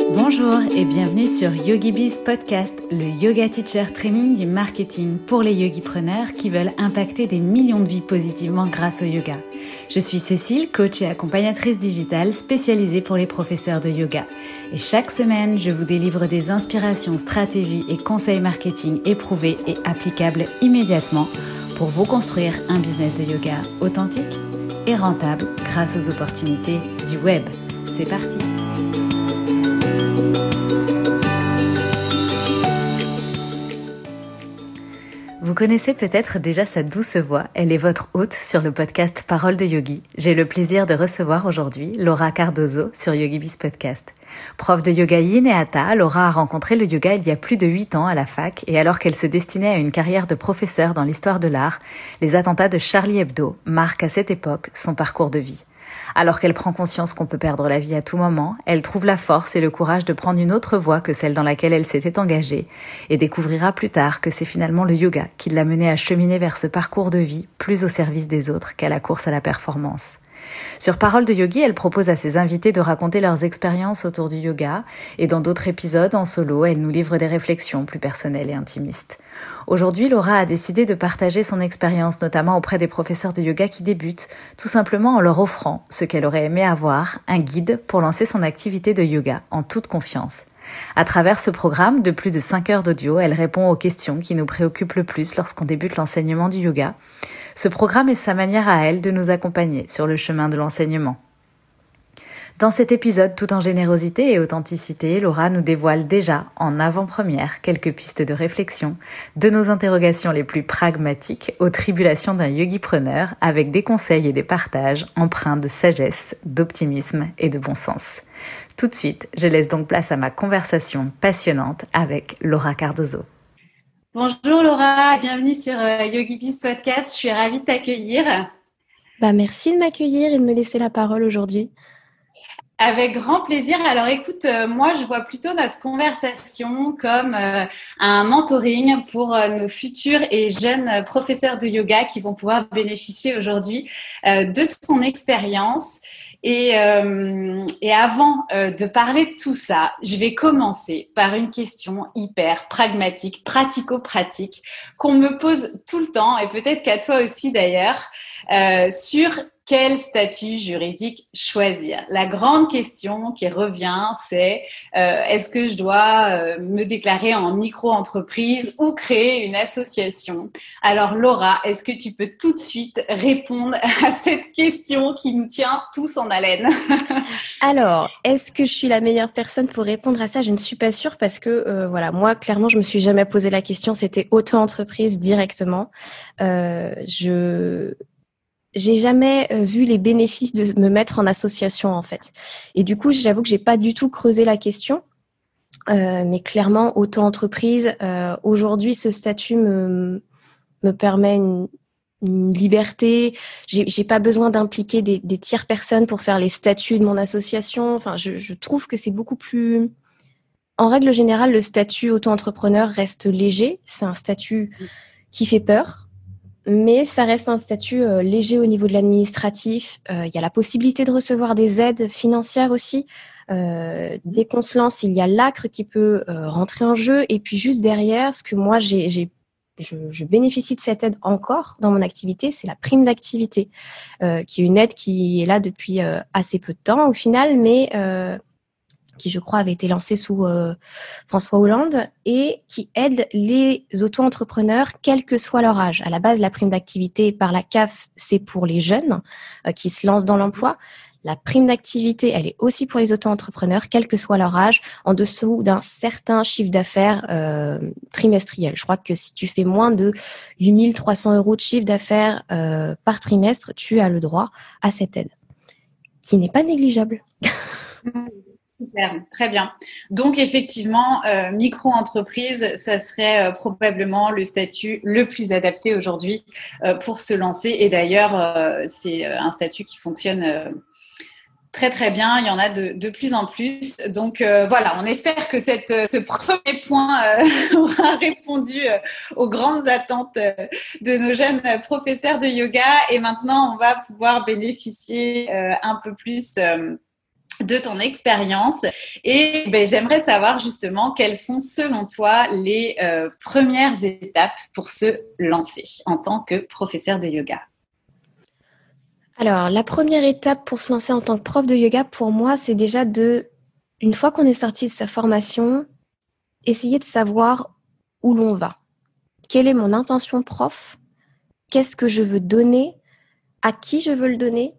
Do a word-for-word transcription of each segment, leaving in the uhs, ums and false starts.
Bonjour et bienvenue sur YogiBiz Podcast, le yoga teacher training du marketing pour les yogipreneurs qui veulent impacter des millions de vies positivement grâce au yoga. Je suis Cécile, coach et accompagnatrice digitale spécialisée pour les professeurs de yoga. Et chaque semaine, je vous délivre des inspirations, stratégies et conseils marketing éprouvés et applicables immédiatement pour vous construire un business de yoga authentique et rentable grâce aux opportunités du web. C'est parti! Vous connaissez peut-être déjà sa douce voix, elle est votre hôte sur le podcast Parole de Yogi. J'ai le plaisir de recevoir aujourd'hui Laura Cardozo sur YogiBiz Podcast. Prof de yoga yin et hatha, Laura a rencontré le yoga il y a plus de huit ans à la fac et alors qu'elle se destinait à une carrière de professeure dans l'histoire de l'art, les attentats de Charlie Hebdo marquent à cette époque son parcours de vie. Alors qu'elle prend conscience qu'on peut perdre la vie à tout moment, elle trouve la force et le courage de prendre une autre voie que celle dans laquelle elle s'était engagée et découvrira plus tard que c'est finalement le yoga qui l'a menée à cheminer vers ce parcours de vie plus au service des autres qu'à la course à la performance. Sur Parole de Yogi, elle propose à ses invités de raconter leurs expériences autour du yoga et dans d'autres épisodes en solo, elle nous livre des réflexions plus personnelles et intimistes. Aujourd'hui, Laura a décidé de partager son expérience, notamment auprès des professeurs de yoga qui débutent, tout simplement en leur offrant ce qu'elle aurait aimé avoir, un guide pour lancer son activité de yoga en toute confiance. À travers ce programme de plus de cinq heures d'audio, elle répond aux questions qui nous préoccupent le plus lorsqu'on débute l'enseignement du yoga. Ce programme est sa manière à elle de nous accompagner sur le chemin de l'enseignement. Dans cet épisode, tout en générosité et authenticité, Laura nous dévoile déjà, en avant-première, quelques pistes de réflexion de nos interrogations les plus pragmatiques aux tribulations d'un yogipreneur avec des conseils et des partages empreints de sagesse, d'optimisme et de bon sens. Tout de suite, je laisse donc place à ma conversation passionnante avec Laura Cardozo. Bonjour Laura, bienvenue sur euh, YogiBiz Podcast, je suis ravie de t'accueillir. Bah, merci de m'accueillir et de me laisser la parole aujourd'hui. Avec grand plaisir. Alors écoute, euh, moi je vois plutôt notre conversation comme euh, un mentoring pour euh, nos futurs et jeunes professeurs de yoga qui vont pouvoir bénéficier aujourd'hui euh, de ton expérience. Et, euh, et avant euh, de parler de tout ça, je vais commencer par une question hyper pragmatique, pratico-pratique, qu'on me pose tout le temps, et peut-être qu'à toi aussi d'ailleurs, euh, sur quel statut juridique choisir. La grande question qui revient, c'est euh, est-ce que je dois euh, me déclarer en micro-entreprise ou créer une association? Alors Laura, est-ce que tu peux tout de suite répondre à cette question qui nous tient tous en haleine? Alors, est-ce que je suis la meilleure personne pour répondre à ça? Je ne suis pas sûre parce que euh, voilà, moi clairement, je me suis jamais posé la question. C'était auto-entreprise directement. Euh, je J'ai jamais vu les bénéfices de me mettre en association en fait. Et du coup, j'avoue que j'ai pas du tout creusé la question. Euh, mais clairement, auto-entreprise, euh, aujourd'hui, ce statut me, me permet une, une liberté. J'ai, j'ai pas besoin d'impliquer des, des tierces personnes pour faire les statuts de mon association. Enfin, je, je trouve que c'est beaucoup plus... En règle générale, le statut auto-entrepreneur reste léger. C'est un statut qui fait peur. Mais ça reste un statut euh, léger au niveau de l'administratif. Euh, il y a la possibilité de recevoir des aides financières aussi. Euh, dès qu'on se lance, il y a l'A C R qui peut euh, rentrer en jeu. Et puis juste derrière, ce que moi, j'ai, j'ai, je, je bénéficie de cette aide encore dans mon activité, c'est la prime d'activité, euh, qui est une aide qui est là depuis euh, assez peu de temps au final, mais... Euh, qui je crois avait été lancé sous euh, François Hollande et qui aide les auto-entrepreneurs quel que soit leur âge. À la base, la prime d'activité par la C A F, c'est pour les jeunes euh, qui se lancent dans l'emploi. La prime d'activité, elle est aussi pour les auto-entrepreneurs, quel que soit leur âge, en dessous d'un certain chiffre d'affaires euh, trimestriel. Je crois que si tu fais moins de huit mille trois cents euros de chiffre d'affaires euh, par trimestre, tu as le droit à cette aide, qui n'est pas négligeable. Super, très bien. Donc effectivement, euh, micro-entreprise, ça serait euh, probablement le statut le plus adapté aujourd'hui euh, pour se lancer. Et d'ailleurs, euh, c'est un statut qui fonctionne euh, très très bien. Il y en a de, de plus en plus. Donc euh, voilà, on espère que cette, ce premier point euh, aura répondu euh, aux grandes attentes euh, de nos jeunes professeurs de yoga. Et maintenant, on va pouvoir bénéficier euh, un peu plus... Euh, de ton expérience. Et ben, j'aimerais savoir justement quelles sont, selon toi, les euh, premières étapes pour se lancer en tant que professeur de yoga. Alors, la première étape pour se lancer en tant que prof de yoga, pour moi, c'est déjà de, une fois qu'on est sorti de sa formation, essayer de savoir où l'on va. Quelle est mon intention prof? Qu'est-ce que je veux donner? À qui je veux le donner?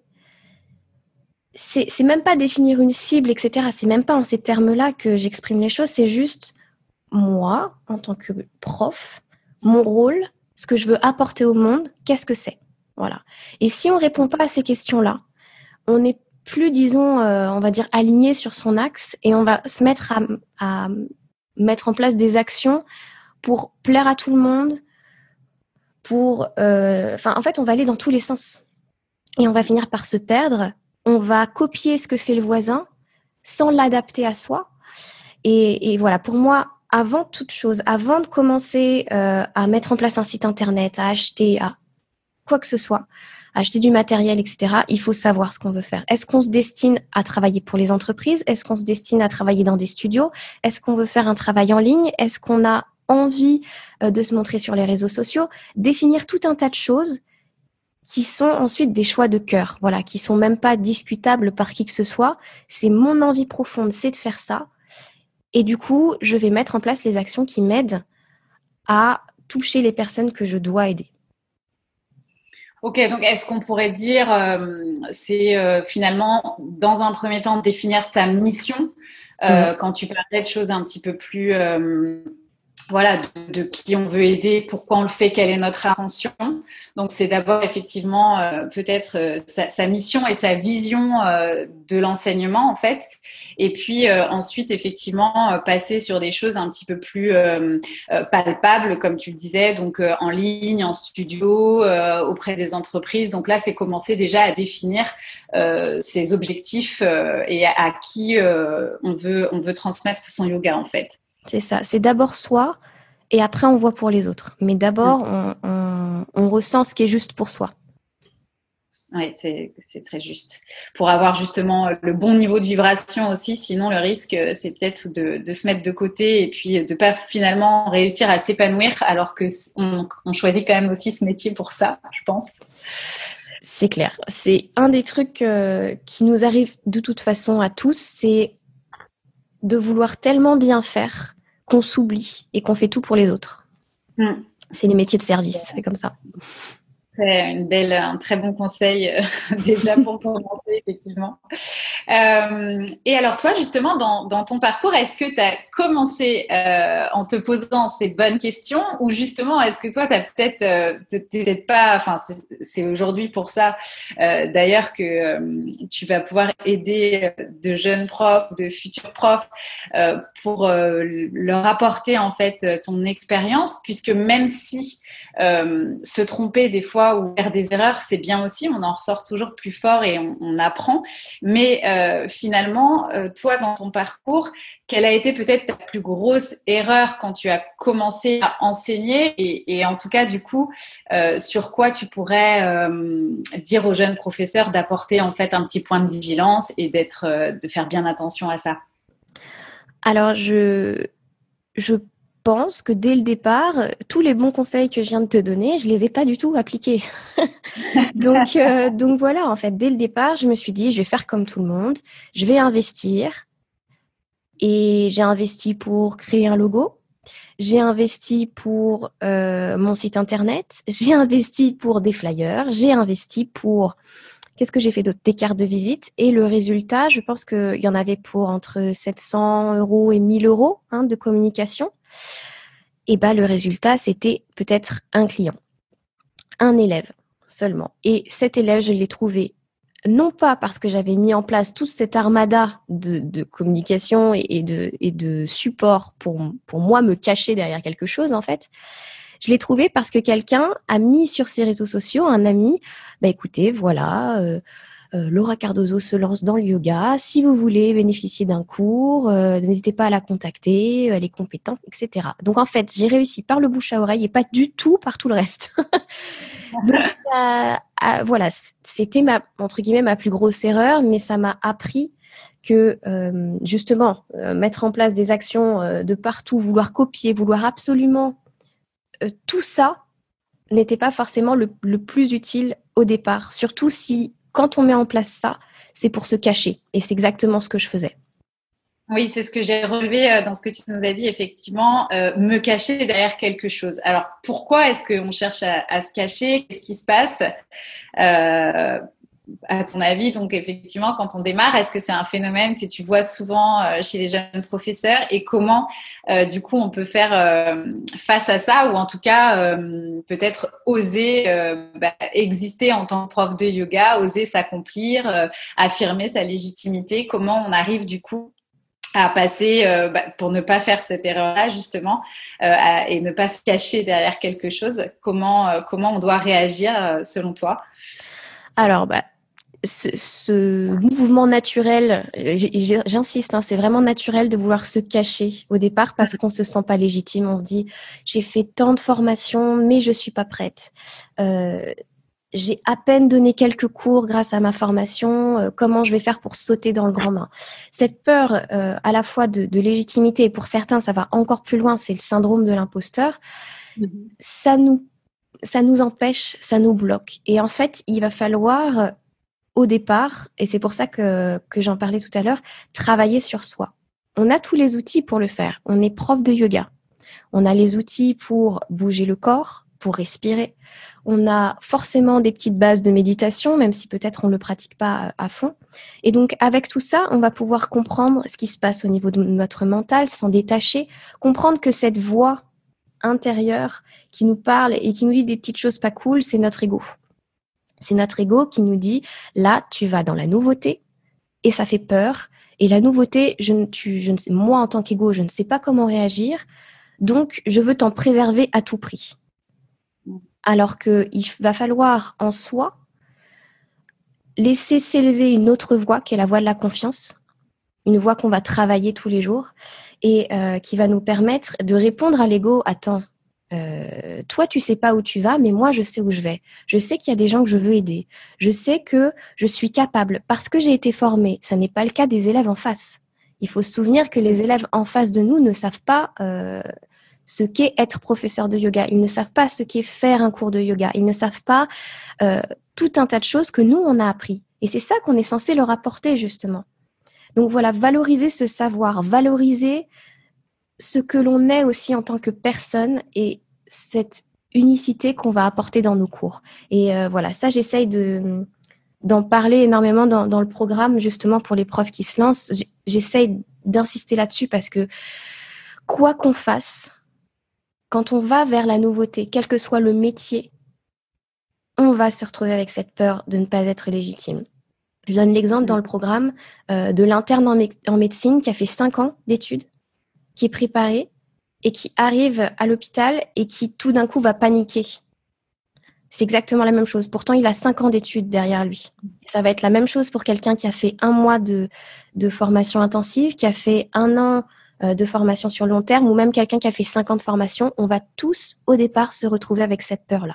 C'est, c'est même pas définir une cible, et cetera. C'est même pas en ces termes-là que j'exprime les choses. C'est juste moi, en tant que prof, mon rôle, ce que je veux apporter au monde, qu'est-ce que c'est? Voilà. Et si on répond pas à ces questions-là, on n'est plus, disons, euh, on va dire, aligné sur son axe et on va se mettre à, à mettre en place des actions pour plaire à tout le monde, pour... Euh, enfin, en fait, on va aller dans tous les sens. Et on va finir par se perdre. On va copier ce que fait le voisin sans l'adapter à soi. Et, et voilà, pour moi, avant toute chose, avant de commencer euh, à mettre en place un site internet, à acheter, à quoi que ce soit, à acheter du matériel, et cetera, il faut savoir ce qu'on veut faire. Est-ce qu'on se destine à travailler pour les entreprises? Est-ce qu'on se destine à travailler dans des studios? Est-ce qu'on veut faire un travail en ligne? Est-ce qu'on a envie euh, de se montrer sur les réseaux sociaux? Définir tout un tas de choses qui sont ensuite des choix de cœur, voilà, qui sont même pas discutables par qui que ce soit. C'est mon envie profonde, c'est de faire ça. Et du coup, je vais mettre en place les actions qui m'aident à toucher les personnes que je dois aider. Ok, donc est-ce qu'on pourrait dire, euh, c'est euh, finalement, dans un premier temps, définir sa mission, euh, mmh. quand tu parlais de choses un petit peu plus... Euh, voilà, de, de qui on veut aider, pourquoi on le fait, quelle est notre intention. Donc, c'est d'abord effectivement euh, peut-être euh, sa, sa mission et sa vision euh, de l'enseignement, en fait. Et puis euh, ensuite, effectivement, euh, passer sur des choses un petit peu plus euh, euh, palpables, comme tu le disais, donc euh, en ligne, en studio, euh, auprès des entreprises. Donc là, c'est commencer déjà à définir euh, ses objectifs euh, et à, à qui euh, on veut, on veut transmettre son yoga, en fait. C'est ça, c'est d'abord soi et après on voit pour les autres. Mais d'abord, on, on, on ressent ce qui est juste pour soi. Oui, c'est, c'est très juste. Pour avoir justement le bon niveau de vibration aussi, sinon le risque, c'est peut-être de, de se mettre de côté et puis de ne pas finalement réussir à s'épanouir alors qu'on on choisit quand même aussi ce métier pour ça, je pense. C'est clair. C'est un des trucs euh, qui nous arrive de toute façon à tous, c'est de vouloir tellement bien faire qu'on s'oublie et qu'on fait tout pour les autres. Mmh. C'est les métiers de service, c'est comme ça. C'est une belle, un très bon conseil euh, déjà pour commencer, effectivement. Euh, et alors toi, justement, dans, dans ton parcours, est-ce que tu as commencé euh, en te posant ces bonnes questions ou justement, est-ce que toi, tu as peut-être, euh, peut-être pas, enfin, c'est, c'est aujourd'hui pour ça, euh, d'ailleurs, que euh, tu vas pouvoir aider de jeunes profs, de futurs profs, euh, pour euh, leur apporter en fait ton expérience, puisque même si euh, se tromper des fois ou faire des erreurs, c'est bien aussi, on en ressort toujours plus fort et on, on apprend. Mais euh, finalement, euh, toi, dans ton parcours, quelle a été peut-être ta plus grosse erreur quand tu as commencé à enseigner et, et en tout cas, du coup, euh, sur quoi tu pourrais euh, dire aux jeunes professeurs d'apporter en fait un petit point de vigilance et d'être, euh, de faire bien attention à ça? Alors, je, je pense que dès le départ, tous les bons conseils que je viens de te donner, je les ai pas du tout appliqués. donc, euh, donc voilà, en fait, dès le départ, je me suis dit, je vais faire comme tout le monde, je vais investir. Et j'ai investi pour créer un logo, j'ai investi pour euh, mon site internet, j'ai investi pour des flyers, j'ai investi pour... Qu'est-ce que j'ai fait d'autre? Des cartes de visite. Et le résultat, je pense qu'il y en avait pour entre sept cents euros et mille euros hein, de communication. Et bah, le résultat, c'était peut-être un client, un élève seulement. Et cet élève, je l'ai trouvé non pas parce que j'avais mis en place toute cette armada de, de communication et, et, de, et de support pour, pour moi me cacher derrière quelque chose, en fait. Je l'ai trouvé parce que quelqu'un a mis sur ses réseaux sociaux, un ami, bah écoutez, voilà, euh, euh, Laura Cardozo se lance dans le yoga. Si vous voulez bénéficier d'un cours, euh, n'hésitez pas à la contacter, elle est compétente, et cetera. Donc en fait, j'ai réussi par le bouche à oreille et pas du tout par tout le reste. Donc ça, euh, voilà, c'était ma entre guillemets ma plus grosse erreur, mais ça m'a appris que euh, justement, euh, mettre en place des actions euh, de partout, vouloir copier, vouloir absolument, euh, tout ça n'était pas forcément le, le plus utile au départ. Surtout si, quand on met en place ça, c'est pour se cacher. Et c'est exactement ce que je faisais. Oui, c'est ce que j'ai relevé dans ce que tu nous as dit, effectivement, euh, me cacher derrière quelque chose. Alors, pourquoi est-ce qu'on cherche à, à se cacher? Qu'est-ce qui se passe euh, à ton avis? Donc, effectivement, quand on démarre, est-ce que c'est un phénomène que tu vois souvent euh, chez les jeunes professeurs? Et comment, euh, du coup, on peut faire euh, face à ça, ou en tout cas, euh, peut-être oser euh, bah, exister en tant que prof de yoga, oser s'accomplir, euh, affirmer sa légitimité? Comment on arrive, du coup, à passer, euh, bah, pour ne pas faire cette erreur-là, justement, euh, à, et ne pas se cacher derrière quelque chose? Comment, euh, comment on doit réagir, euh, selon toi? Alors, bah, ce, ce mouvement naturel, j'insiste, hein, c'est vraiment naturel de vouloir se cacher au départ parce qu'on ne se sent pas légitime. On se dit, j'ai fait tant de formations, mais je ne suis pas prête. Euh, j'ai à peine donné quelques cours grâce à ma formation. Euh, comment je vais faire pour sauter dans le grand bain? Cette peur euh, à la fois de, de légitimité, et pour certains, ça va encore plus loin, c'est le syndrome de l'imposteur. Mm-hmm. Ça nous, ça nous empêche, ça nous bloque. Et en fait, il va falloir, au départ, et c'est pour ça que, que j'en parlais tout à l'heure, travailler sur soi. On a tous les outils pour le faire. On est prof de yoga. On a les outils pour bouger le corps, pour respirer. On a forcément des petites bases de méditation, même si peut-être on ne le pratique pas à fond. Et donc, avec tout ça, on va pouvoir comprendre ce qui se passe au niveau de notre mental, s'en détacher, comprendre que cette voix intérieure qui nous parle et qui nous dit des petites choses pas cool, c'est notre ego. C'est notre ego qui nous dit, là, tu vas dans la nouveauté et ça fait peur. Et la nouveauté, je ne, tu, je ne sais, moi, en tant qu'ego, je ne sais pas comment réagir. Donc, je veux t'en préserver à tout prix. Alors qu'il va falloir en soi laisser s'élever une autre voix qui est la voix de la confiance, une voix qu'on va travailler tous les jours et euh, qui va nous permettre de répondre à l'ego. Attends, euh, toi tu sais pas où tu vas, mais moi je sais où je vais. Je sais qu'il y a des gens que je veux aider. Je sais que je suis capable parce que j'ai été formée. Ça n'est pas le cas des élèves en face. Il faut se souvenir que les élèves en face de nous ne savent pas euh, ce qu'est être professeur de yoga. Ils ne savent pas ce qu'est faire un cours de yoga. Ils ne savent pas euh, tout un tas de choses que nous, on a appris. Et c'est ça qu'on est censé leur apporter, justement. Donc voilà, valoriser ce savoir, valoriser ce que l'on est aussi en tant que personne et cette unicité qu'on va apporter dans nos cours. Et euh, voilà, ça, j'essaye de, d'en parler énormément dans, dans le programme, justement, pour les profs qui se lancent. J'essaye d'insister là-dessus parce que quoi qu'on fasse, quand on va vers la nouveauté, quel que soit le métier, on va se retrouver avec cette peur de ne pas être légitime. Je donne l'exemple dans le programme euh, de l'interne en, mé- en médecine qui a fait cinq ans d'études, qui est préparé et qui arrive à l'hôpital et qui tout d'un coup va paniquer. C'est exactement la même chose. Pourtant, il a cinq ans d'études derrière lui. Ça va être la même chose pour quelqu'un qui a fait un mois de, de formation intensive, qui a fait un an euh, de formation sur le long terme, ou même quelqu'un qui a fait cinq ans de formation. On va tous, au départ, se retrouver avec cette peur-là.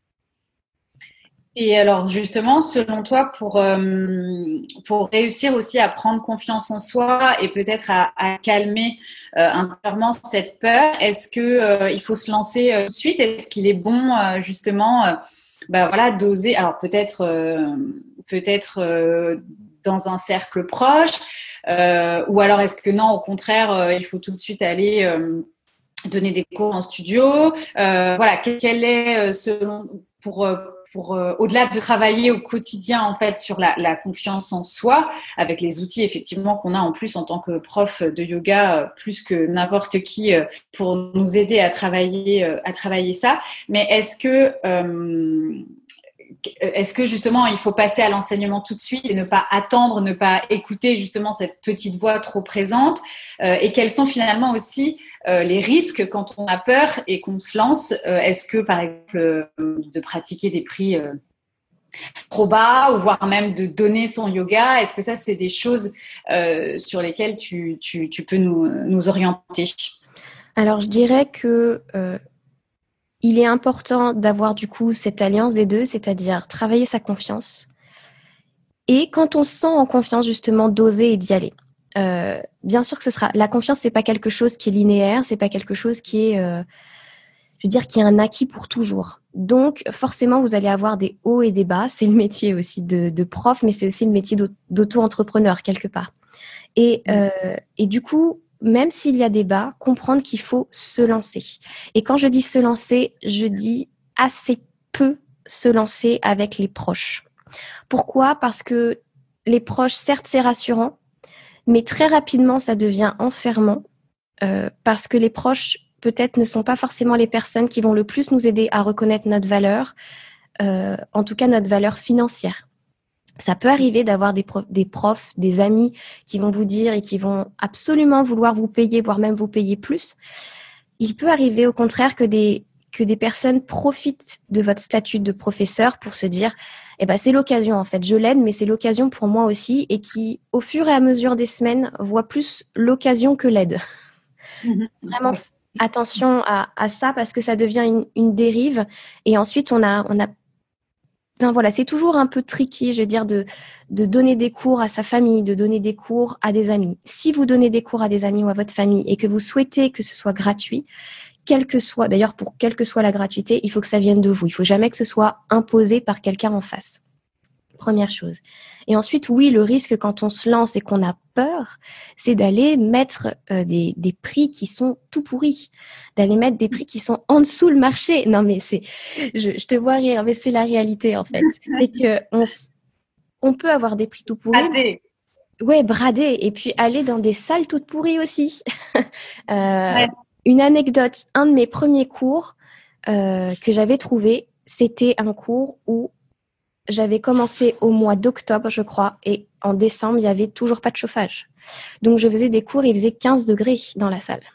Et alors justement, selon toi, pour, euh, pour réussir aussi à prendre confiance en soi et peut-être à, à calmer euh, intérieurement cette peur, est-ce que euh, il faut se lancer euh, tout de suite? Est-ce qu'il est bon euh, justement, euh, bah voilà, d'oser? Alors peut-être, euh, peut-être euh, dans un cercle proche, euh, ou alors est-ce que non, au contraire, euh, il faut tout de suite aller euh, donner des cours en studio? Euh, voilà, quel est selon pour euh, pour euh, au-delà de travailler au quotidien en fait sur la, la confiance en soi avec les outils effectivement qu'on a en plus en tant que prof de yoga euh, plus que n'importe qui euh, pour nous aider à travailler euh, à travailler ça. Mais est-ce que euh, est-ce que justement il faut passer à l'enseignement tout de suite et ne pas attendre, ne pas écouter justement cette petite voix trop présente euh, et quels sont finalement aussi euh, les risques quand on a peur et qu'on se lance? euh, Est-ce que par exemple euh, de pratiquer des prix euh, trop bas ou voire même de donner son yoga, est-ce que ça c'est des choses euh, sur lesquelles tu, tu, tu peux nous, nous orienter? Alors je dirais que euh, il est important d'avoir du coup cette alliance des deux, c'est-à-dire travailler sa confiance Et quand on se sent en confiance, justement, d'oser et d'y aller. Euh, bien sûr que ce sera... La confiance, c'est pas quelque chose qui est linéaire, c'est pas quelque chose qui est... Euh, je veux dire, qui est un acquis pour toujours. Donc, forcément, vous allez avoir des hauts et des bas. C'est le métier aussi de, de prof, mais c'est aussi le métier d'auto-entrepreneur, quelque part. Et, euh, et du coup, même s'il y a des bas, comprendre qu'il faut se lancer. Et quand je dis se lancer, je dis assez peu se lancer avec les proches. Pourquoi ? Parce que les proches, certes, c'est rassurant, mais très rapidement, ça devient enfermant euh, parce que les proches, peut-être, ne sont pas forcément les personnes qui vont le plus nous aider à reconnaître notre valeur, euh, en tout cas notre valeur financière. Ça peut arriver d'avoir des, prof, des profs, des amis qui vont vous dire et qui vont absolument vouloir vous payer, voire même vous payer plus. Il peut arriver au contraire que des, que des personnes profitent de votre statut de professeur pour se dire eh ben, c'est l'occasion en fait, je l'aide, mais c'est l'occasion pour moi aussi, et qui, au fur et à mesure des semaines, voient plus l'occasion que l'aide. Vraiment attention à, à ça, parce que ça devient une, une dérive, et ensuite on a... On a Enfin, voilà, c'est toujours un peu tricky, je veux dire, de, de donner des cours à sa famille, de donner des cours à des amis. Si vous donnez des cours à des amis ou à votre famille et que vous souhaitez que ce soit gratuit, quel que soit, d'ailleurs, pour quelle que soit la gratuité, il faut que ça vienne de vous. Il ne faut jamais que ce soit imposé par quelqu'un en face. Première chose. Et ensuite, oui, le risque quand on se lance et qu'on a peur, c'est d'aller mettre euh, des, des prix qui sont tout pourris, d'aller mettre des prix qui sont en dessous le marché. Non, mais c'est, je, je te vois rire, mais c'est la réalité en fait. C'est que on, on peut avoir des prix tout pourris. Bradé. Ouais, bradés, et puis aller dans des salles toutes pourries aussi. euh, ouais. Une anecdote, un de mes premiers cours euh, que j'avais trouvé, c'était un cours où j'avais commencé au mois d'octobre, je crois, et en décembre, il n'y avait toujours pas de chauffage. Donc, je faisais des cours, il faisait quinze degrés dans la salle.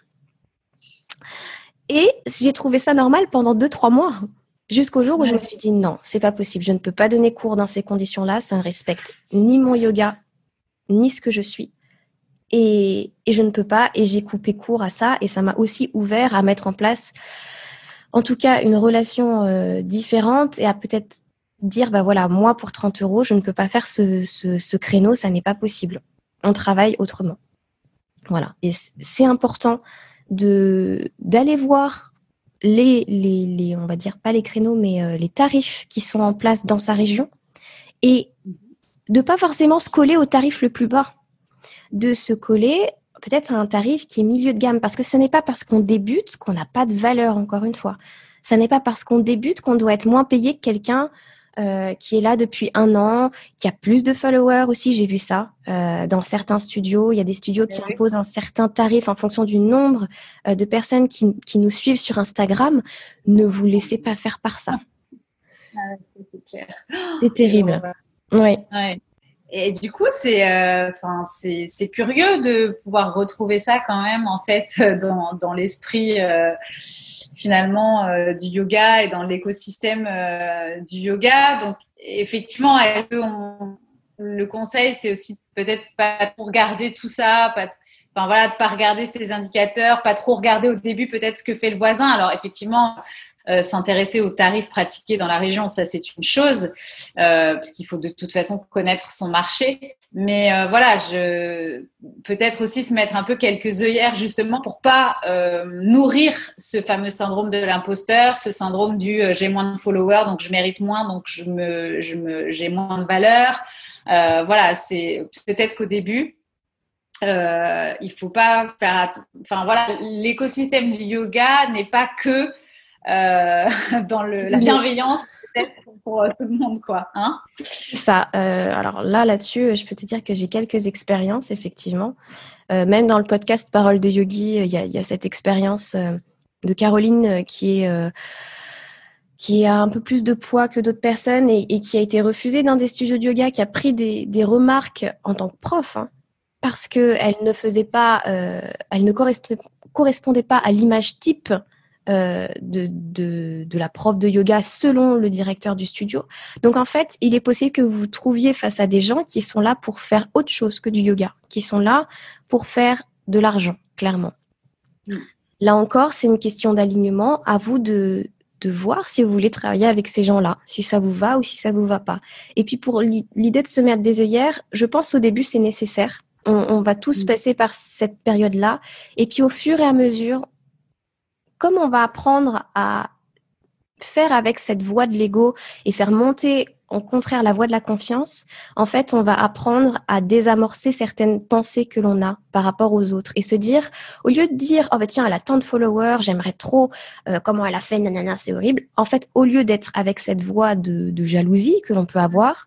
Et j'ai trouvé ça normal pendant deux trois mois, jusqu'au jour où ouais. je me suis dit non, c'est pas possible, je ne peux pas donner cours dans ces conditions-là, ça ne respecte ni mon yoga, ni ce que je suis. Et, et je ne peux pas, et j'ai coupé court à ça, et ça m'a aussi ouvert à mettre en place, en tout cas, une relation euh, différente, et à peut-être dire, bah voilà, moi, pour trente euros, je ne peux pas faire ce, ce, ce créneau, ça n'est pas possible. On travaille autrement. Voilà. Et c'est important de, d'aller voir les, les, les, on va dire, pas les créneaux, mais euh, les tarifs qui sont en place dans sa région, et de pas forcément se coller au tarif le plus bas, de se coller peut-être à un tarif qui est milieu de gamme, parce que ce n'est pas parce qu'on débute qu'on n'a pas de valeur, encore une fois. Ce n'est pas parce qu'on débute qu'on doit être moins payé que quelqu'un Euh, qui est là depuis un an, qui a plus de followers aussi, j'ai vu ça euh, dans certains studios. Il y a des studios qui oui. imposent un certain tarif en fonction du nombre euh, de personnes qui, qui nous suivent sur Instagram. Ne vous laissez pas faire par ça. Ah, c'est clair. C'est terrible. Oui. Ouais. Et du coup, c'est, euh, c'est, c'est curieux de pouvoir retrouver ça quand même, en fait, dans, dans l'esprit euh, finalement euh, du yoga et dans l'écosystème euh, du yoga. Donc, effectivement, on, le conseil, c'est aussi peut-être pas trop regarder tout ça, pas, enfin voilà, de pas regarder ces indicateurs, pas trop regarder au début peut-être ce que fait le voisin. Alors, effectivement, Euh, s'intéresser aux tarifs pratiqués dans la région, ça c'est une chose, euh, parce qu'il faut de toute façon connaître son marché. Mais euh, voilà, je... peut-être aussi se mettre un peu quelques œillères justement pour pas euh, nourrir ce fameux syndrome de l'imposteur, ce syndrome du euh, j'ai moins de followers donc je mérite moins, donc je me, je me, j'ai moins de valeur. Euh, voilà, c'est peut-être qu'au début. Euh, il faut pas faire, att- enfin voilà, l'écosystème du yoga n'est pas que Euh, dans le, la bienveillance peut-être pour euh, tout le monde, quoi. Hein ça. Euh, alors là, là-dessus, je peux te dire que j'ai quelques expériences, effectivement. Euh, même dans le podcast Parole de Yogi, il y a, y a cette expérience euh, de Caroline euh, qui est euh, qui a un peu plus de poids que d'autres personnes et, et qui a été refusée dans des studios de yoga, qui a pris des, des remarques en tant que prof, hein, parce qu'elle ne faisait pas, euh, elle ne correspondait pas à l'image type Euh, de, de, de la prof de yoga selon le directeur du studio. Donc en fait, il est possible que vous vous trouviez face à des gens qui sont là pour faire autre chose que du yoga, qui sont là pour faire de l'argent, clairement. Mm. Là encore, c'est une question d'alignement. À vous de, de voir si vous voulez travailler avec ces gens-là, si ça vous va ou si ça vous va pas. Et puis pour l'idée de se mettre des œillères, je pense au début c'est nécessaire. On, on va tous passer par cette période-là. Et puis au fur et à mesure, comme on va apprendre à faire avec cette voie de l'ego et faire monter au contraire la voie de la confiance, en fait, on va apprendre à désamorcer certaines pensées que l'on a par rapport aux autres et se dire, au lieu de dire, oh bah tiens, elle a tant de followers, j'aimerais trop, euh, comment elle a fait, nanana, c'est horrible. En fait, au lieu d'être avec cette voie de, de jalousie que l'on peut avoir,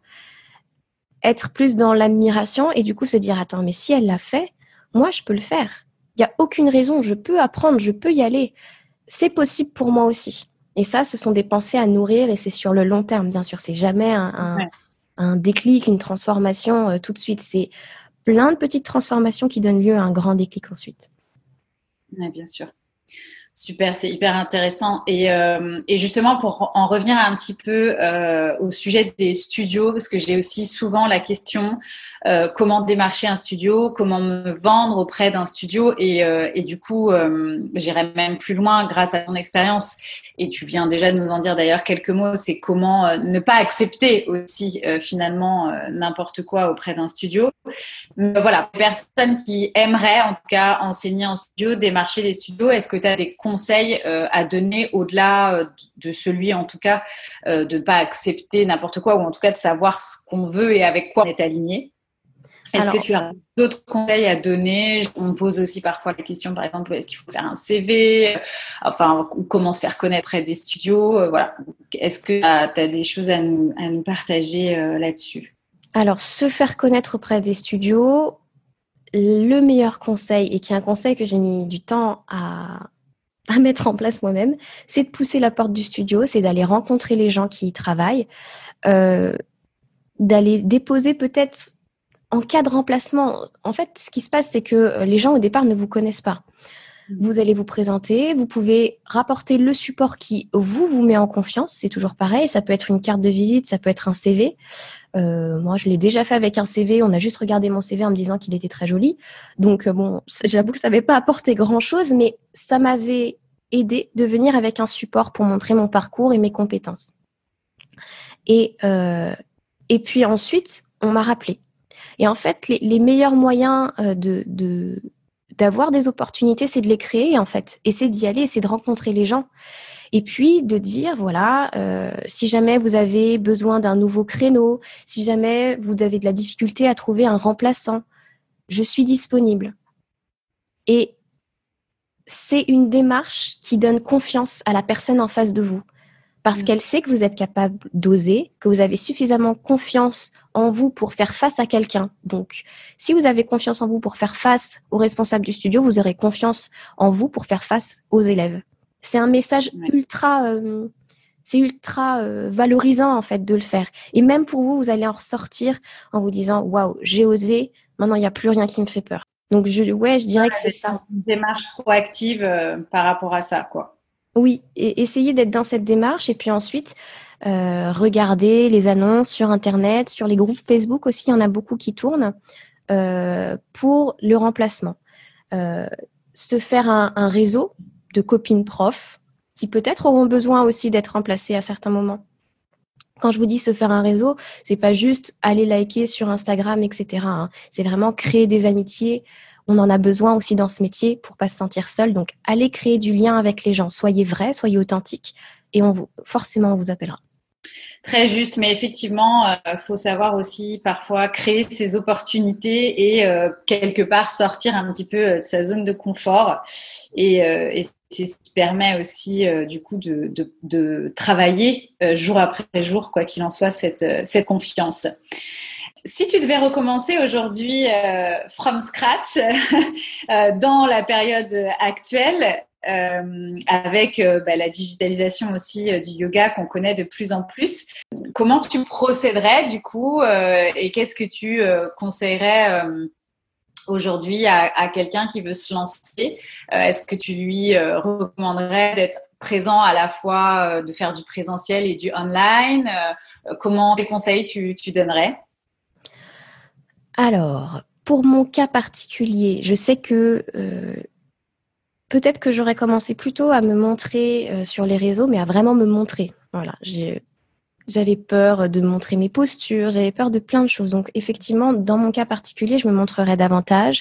être plus dans l'admiration et du coup se dire, attends, mais si elle l'a fait, moi, je peux le faire. Il n'y a aucune raison, je peux apprendre, je peux y aller. C'est possible pour moi aussi. Et ça, ce sont des pensées à nourrir et c'est sur le long terme, bien sûr. C'est jamais un, un, ouais. un déclic, une transformation euh, tout de suite. C'est plein de petites transformations qui donnent lieu à un grand déclic ensuite. Oui, bien sûr. Super, c'est hyper intéressant. Et, euh, et justement, pour en revenir un petit peu euh, au sujet des studios, parce que j'ai aussi souvent la question euh, comment démarcher un studio, comment me vendre auprès d'un studio. Et, euh, et du coup, euh, j'irai même plus loin grâce à ton expérience. Et tu viens déjà de nous en dire d'ailleurs quelques mots. C'est comment euh, ne pas accepter aussi euh, finalement euh, n'importe quoi auprès d'un studio. Mais voilà, les personnes qui aimeraient en tout cas enseigner en studio, démarcher les studios, est-ce que tu as des conseils euh, à donner au-delà euh, de celui en tout cas euh, de ne pas accepter n'importe quoi ou en tout cas de savoir ce qu'on veut et avec quoi on est aligné? Est-ce Alors, que tu as d'autres conseils à donner? On me pose aussi parfois la question, par exemple, est-ce qu'il faut faire un C V? Enfin, comment se faire connaître près des studios? euh, Voilà. Est-ce que tu as, as des choses à nous, à nous partager euh, là-dessus? Alors, se faire connaître auprès des studios, le meilleur conseil, et qui est un conseil que j'ai mis du temps à, à mettre en place moi-même, c'est de pousser la porte du studio, c'est d'aller rencontrer les gens qui y travaillent, euh, d'aller déposer peut-être en cas de remplacement. En fait, ce qui se passe, c'est que les gens au départ ne vous connaissent pas. Vous allez vous présenter, vous pouvez rapporter le support qui vous vous met en confiance, c'est toujours pareil, ça peut être une carte de visite, ça peut être un C V. Euh, moi, je l'ai déjà fait avec un C V, on a juste regardé mon C V en me disant qu'il était très joli. Donc, euh, bon, j'avoue que ça n'avait pas apporté grand-chose, mais ça m'avait aidé de venir avec un support pour montrer mon parcours et mes compétences. Et, euh, et puis ensuite, on m'a rappelé. Et en fait, les, les meilleurs moyens euh, de, de, d'avoir des opportunités, c'est de les créer, en fait. Et c'est d'y aller, c'est de rencontrer les gens. Et puis, de dire, voilà, euh, si jamais vous avez besoin d'un nouveau créneau, si jamais vous avez de la difficulté à trouver un remplaçant, je suis disponible. Et c'est une démarche qui donne confiance à la personne en face de vous. Parce qu'elle sait que vous êtes capable d'oser, que vous avez suffisamment confiance en vous pour faire face à quelqu'un. Donc, si vous avez confiance en vous pour faire face aux responsables du studio, vous aurez confiance en vous pour faire face aux élèves. C'est un message oui. ultra, euh, c'est ultra euh, valorisant en fait de le faire. Et même pour vous, vous allez en ressortir en vous disant waouh, j'ai osé. Maintenant, il n'y a plus rien qui me fait peur. Donc, je, ouais, je dirais ouais, que c'est ça. Une démarche proactive euh, par rapport à ça, quoi. Oui, et essayez d'être dans cette démarche et puis ensuite, euh, regardez les annonces sur Internet, sur les groupes Facebook aussi, il y en a beaucoup qui tournent euh, pour le remplacement. Euh, se faire un, un réseau de copines profs qui peut-être auront besoin aussi d'être remplacées à certains moments. Quand je vous dis se faire un réseau, c'est pas juste aller liker sur Instagram, et cetera, hein. C'est vraiment créer des amitiés. On en a besoin aussi dans ce métier pour pas se sentir seul. Donc, allez créer du lien avec les gens. Soyez vrai, soyez authentique et on vous, forcément, on vous appellera. Très juste, mais effectivement, il euh, faut savoir aussi parfois créer ses opportunités et euh, quelque part sortir un petit peu de sa zone de confort. Et, euh, et c'est ce qui permet aussi euh, du coup de, de, de travailler euh, jour après jour, quoi qu'il en soit, cette, cette confiance. Si tu devais recommencer aujourd'hui euh, from scratch euh, dans la période actuelle, euh, avec euh, bah, la digitalisation aussi euh, du yoga qu'on connaît de plus en plus, comment tu procéderais du coup euh, et qu'est-ce que tu euh, conseillerais euh, aujourd'hui à, à quelqu'un qui veut se lancer? euh, Est-ce que tu lui euh, recommanderais d'être présent à la fois, euh, de faire du présentiel et du online? euh, Comment, quels conseils tu, tu donnerais? Alors, pour mon cas particulier, je sais que euh, peut-être que j'aurais commencé plutôt à me montrer euh, sur les réseaux, mais à vraiment me montrer. Voilà, j'ai, j'avais peur de montrer mes postures, j'avais peur de plein de choses. Donc, effectivement, dans mon cas particulier, je me montrerais davantage.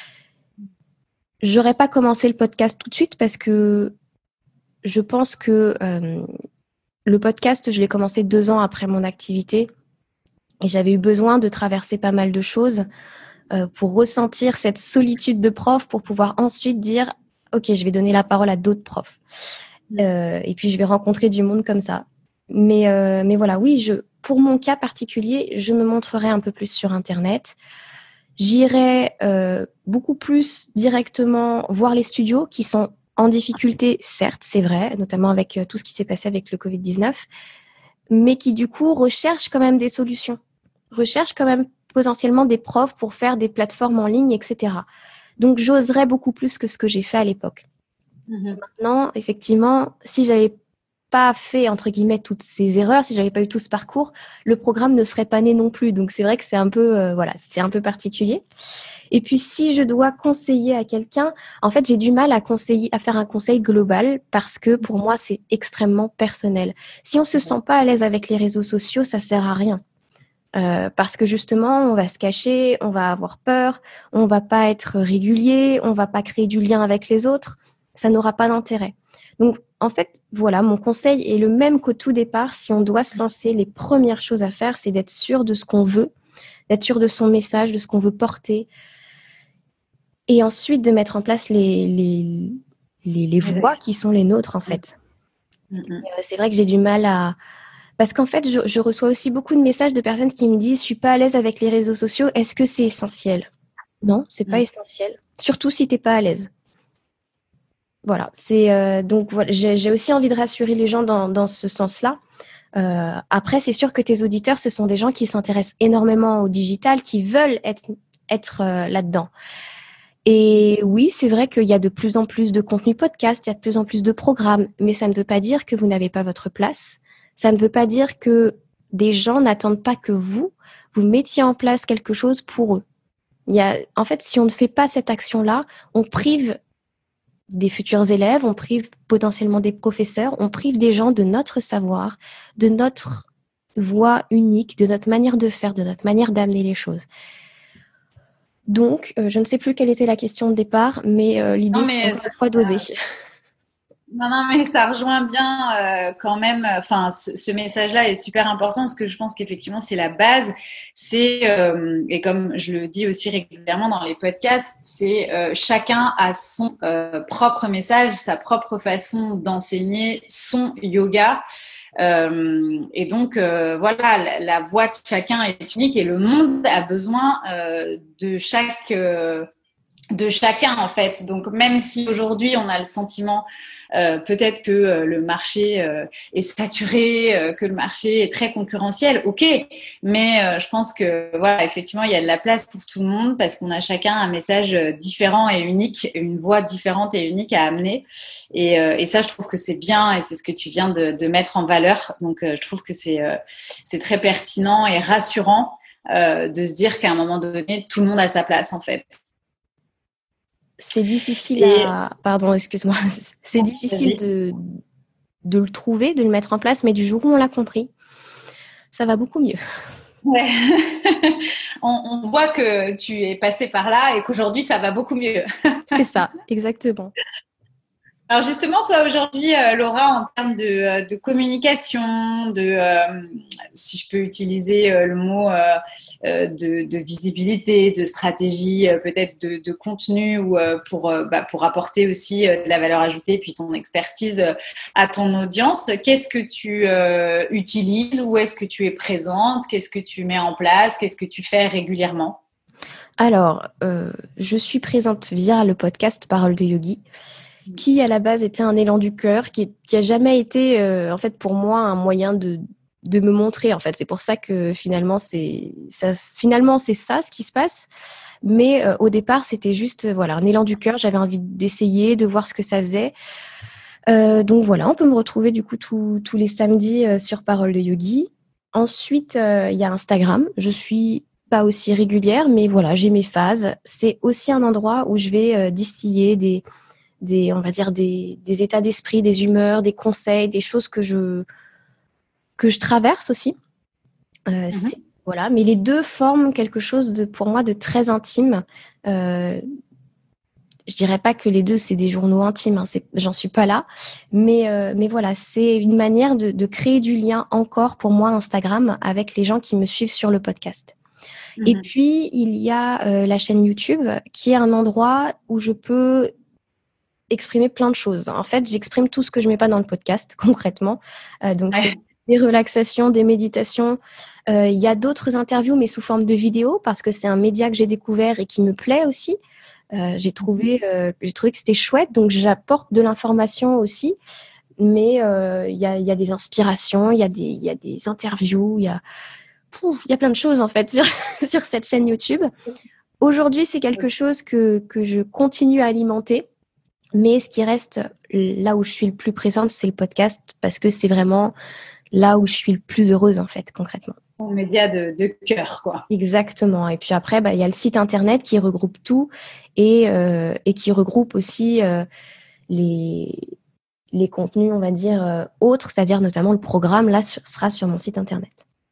J'aurais pas commencé le podcast tout de suite parce que je pense que euh, le podcast, je l'ai commencé deux ans après mon activité et j'avais eu besoin de traverser pas mal de choses euh, pour ressentir cette solitude de prof pour pouvoir ensuite dire « Ok, je vais donner la parole à d'autres profs. Euh, et puis, je vais rencontrer du monde comme ça. » Mais, euh, mais voilà, oui, je, pour mon cas particulier, je me montrerai un peu plus sur Internet. J'irai euh, beaucoup plus directement voir les studios qui sont en difficulté, certes, c'est vrai, notamment avec euh, tout ce qui s'est passé avec le covid dix-neuf, mais qui du coup recherchent quand même des solutions, recherchent quand même potentiellement des profs pour faire des plateformes en ligne, et cetera. Donc, j'oserais beaucoup plus que ce que j'ai fait à l'époque. Mmh. Maintenant, effectivement, si j'avais pas fait, entre guillemets, toutes ces erreurs, si j'avais pas eu tout ce parcours, le programme ne serait pas né non plus. Donc, c'est vrai que c'est un peu, euh, voilà, c'est un peu particulier. Et puis, si je dois conseiller à quelqu'un, en fait, j'ai du mal à conseiller, à faire un conseil global parce que pour moi, c'est extrêmement personnel. Si on se sent pas à l'aise avec les réseaux sociaux, ça sert à rien. Euh, parce que justement, on va se cacher, on va avoir peur, on va pas être régulier, on va pas créer du lien avec les autres. Ça n'aura pas d'intérêt. Donc, en fait, voilà, mon conseil est le même qu'au tout départ. Si on doit se lancer, les premières choses à faire, c'est d'être sûr de ce qu'on veut, d'être sûr de son message, de ce qu'on veut porter, et ensuite de mettre en place les, les, les, les voies qui sont les nôtres, en fait. Mm-hmm. Et, euh, c'est vrai que j'ai du mal à... Parce qu'en fait, je, je reçois aussi beaucoup de messages de personnes qui me disent « Je suis pas à l'aise avec les réseaux sociaux, est-ce que c'est essentiel ?» Non, c'est pas mm. essentiel. Surtout si t'es pas à l'aise. Voilà, c'est euh, donc voilà, j'ai, j'ai aussi envie de rassurer les gens dans, dans ce sens-là. Euh, après, c'est sûr que tes auditeurs, ce sont des gens qui s'intéressent énormément au digital, qui veulent être, être euh, là-dedans. Et oui, c'est vrai qu'il y a de plus en plus de contenu podcast, il y a de plus en plus de programmes, mais ça ne veut pas dire que vous n'avez pas votre place. Ça ne veut pas dire que des gens n'attendent pas que vous, vous mettiez en place quelque chose pour eux. Il y a, en fait, si on ne fait pas cette action-là, on prive des futurs élèves, on prive potentiellement des professeurs, on prive des gens de notre savoir, de notre voix unique, de notre manière de faire, de notre manière d'amener les choses. Donc, euh, je ne sais plus quelle était la question de départ, mais euh, l'idée, non, mais c'est cette fois d'oser. Non, non, mais ça rejoint bien euh, quand même. Enfin, ce, ce message-là est super important parce que je pense qu'effectivement, c'est la base. C'est, euh, et comme je le dis aussi régulièrement dans les podcasts, c'est euh, chacun a son euh, propre message, sa propre façon d'enseigner son yoga. Euh, et donc, euh, voilà, la, la voix de chacun est unique et le monde a besoin euh, de chaque... Euh, de chacun en fait. Donc même si aujourd'hui on a le sentiment euh, peut-être que euh, le marché euh, est saturé, euh, que le marché est très concurrentiel, ok, mais euh, je pense que voilà, effectivement il y a de la place pour tout le monde parce qu'on a chacun un message différent et unique, une voix différente et unique à amener et, euh, et ça je trouve que c'est bien et c'est ce que tu viens de, de mettre en valeur, donc euh, je trouve que c'est, euh, c'est très pertinent et rassurant euh, de se dire qu'à un moment donné tout le monde a sa place en fait. C'est difficile et... à... Pardon, excuse-moi. C'est non, difficile de... de le trouver, de le mettre en place, mais du jour où on l'a compris, ça va beaucoup mieux. Ouais. on, on voit que tu es passé par là et qu'aujourd'hui, ça va beaucoup mieux. C'est ça, exactement. Alors justement, toi aujourd'hui, euh, Laura, en termes de, euh, de communication, de, euh, si je peux utiliser euh, le mot euh, euh, de, de visibilité, de stratégie, euh, peut-être de, de contenu, ou euh, pour, euh, bah, pour apporter aussi euh, de la valeur ajoutée, puis ton expertise euh, à ton audience, qu'est-ce que tu euh, utilises, où est-ce que tu es présente, qu'est-ce que tu mets en place, qu'est-ce que tu fais régulièrement? Alors, euh, je suis présente via le podcast Parole de Yogi, qui à la base était un élan du cœur, qui, qui a jamais été euh, en fait pour moi un moyen de, de me montrer. En fait, c'est pour ça que finalement c'est ça, finalement c'est ça ce qui se passe. Mais euh, au départ, c'était juste voilà un élan du cœur. J'avais envie d'essayer, de voir ce que ça faisait. Euh, donc voilà, on peut me retrouver du coup tous tous les samedis euh, sur Parole de Yogi. Ensuite, il euh, y a Instagram. Je suis pas aussi régulière, mais voilà, j'ai mes phases. C'est aussi un endroit où je vais euh, distiller des des, on va dire des, des états d'esprit, des humeurs, des conseils, des choses que je, que je traverse aussi. Euh, mm-hmm. c'est, voilà. Mais les deux forment quelque chose de, pour moi, de très intime. Euh, je dirais pas que les deux, c'est des journaux intimes, hein, c'est, j'en suis pas là. Mais, euh, mais voilà, c'est une manière de, de créer du lien encore pour moi, Instagram, avec les gens qui me suivent sur le podcast. Mmh. Et puis, il y a euh, la chaîne YouTube qui est un endroit où je peux exprimer plein de choses. En fait, j'exprime tout ce que je mets pas dans le podcast, concrètement. Euh, donc, ouais. Des relaxations, des méditations. Euh, il y a d'autres interviews, mais sous forme de vidéo, parce que c'est un média que j'ai découvert et qui me plaît aussi. Euh, j'ai trouvé, euh, j'ai trouvé que c'était chouette, donc j'apporte de l'information aussi. Mais il euh, y, a, y a des inspirations, il y a des, y a des interviews, il y a... Il y a plein de choses en fait sur, sur cette chaîne YouTube. Aujourd'hui, c'est quelque chose que, que je continue à alimenter. Mais ce qui reste là où je suis le plus présente, c'est le podcast parce que c'est vraiment là où je suis le plus heureuse en fait, concrètement. Mon média de, de cœur, quoi. Exactement. Et puis après, bah, y a le site internet qui regroupe tout et, euh, et qui regroupe aussi euh, les, les contenus, on va dire, euh, autres, c'est-à-dire notamment le programme, là, sur, sera sur mon site internet.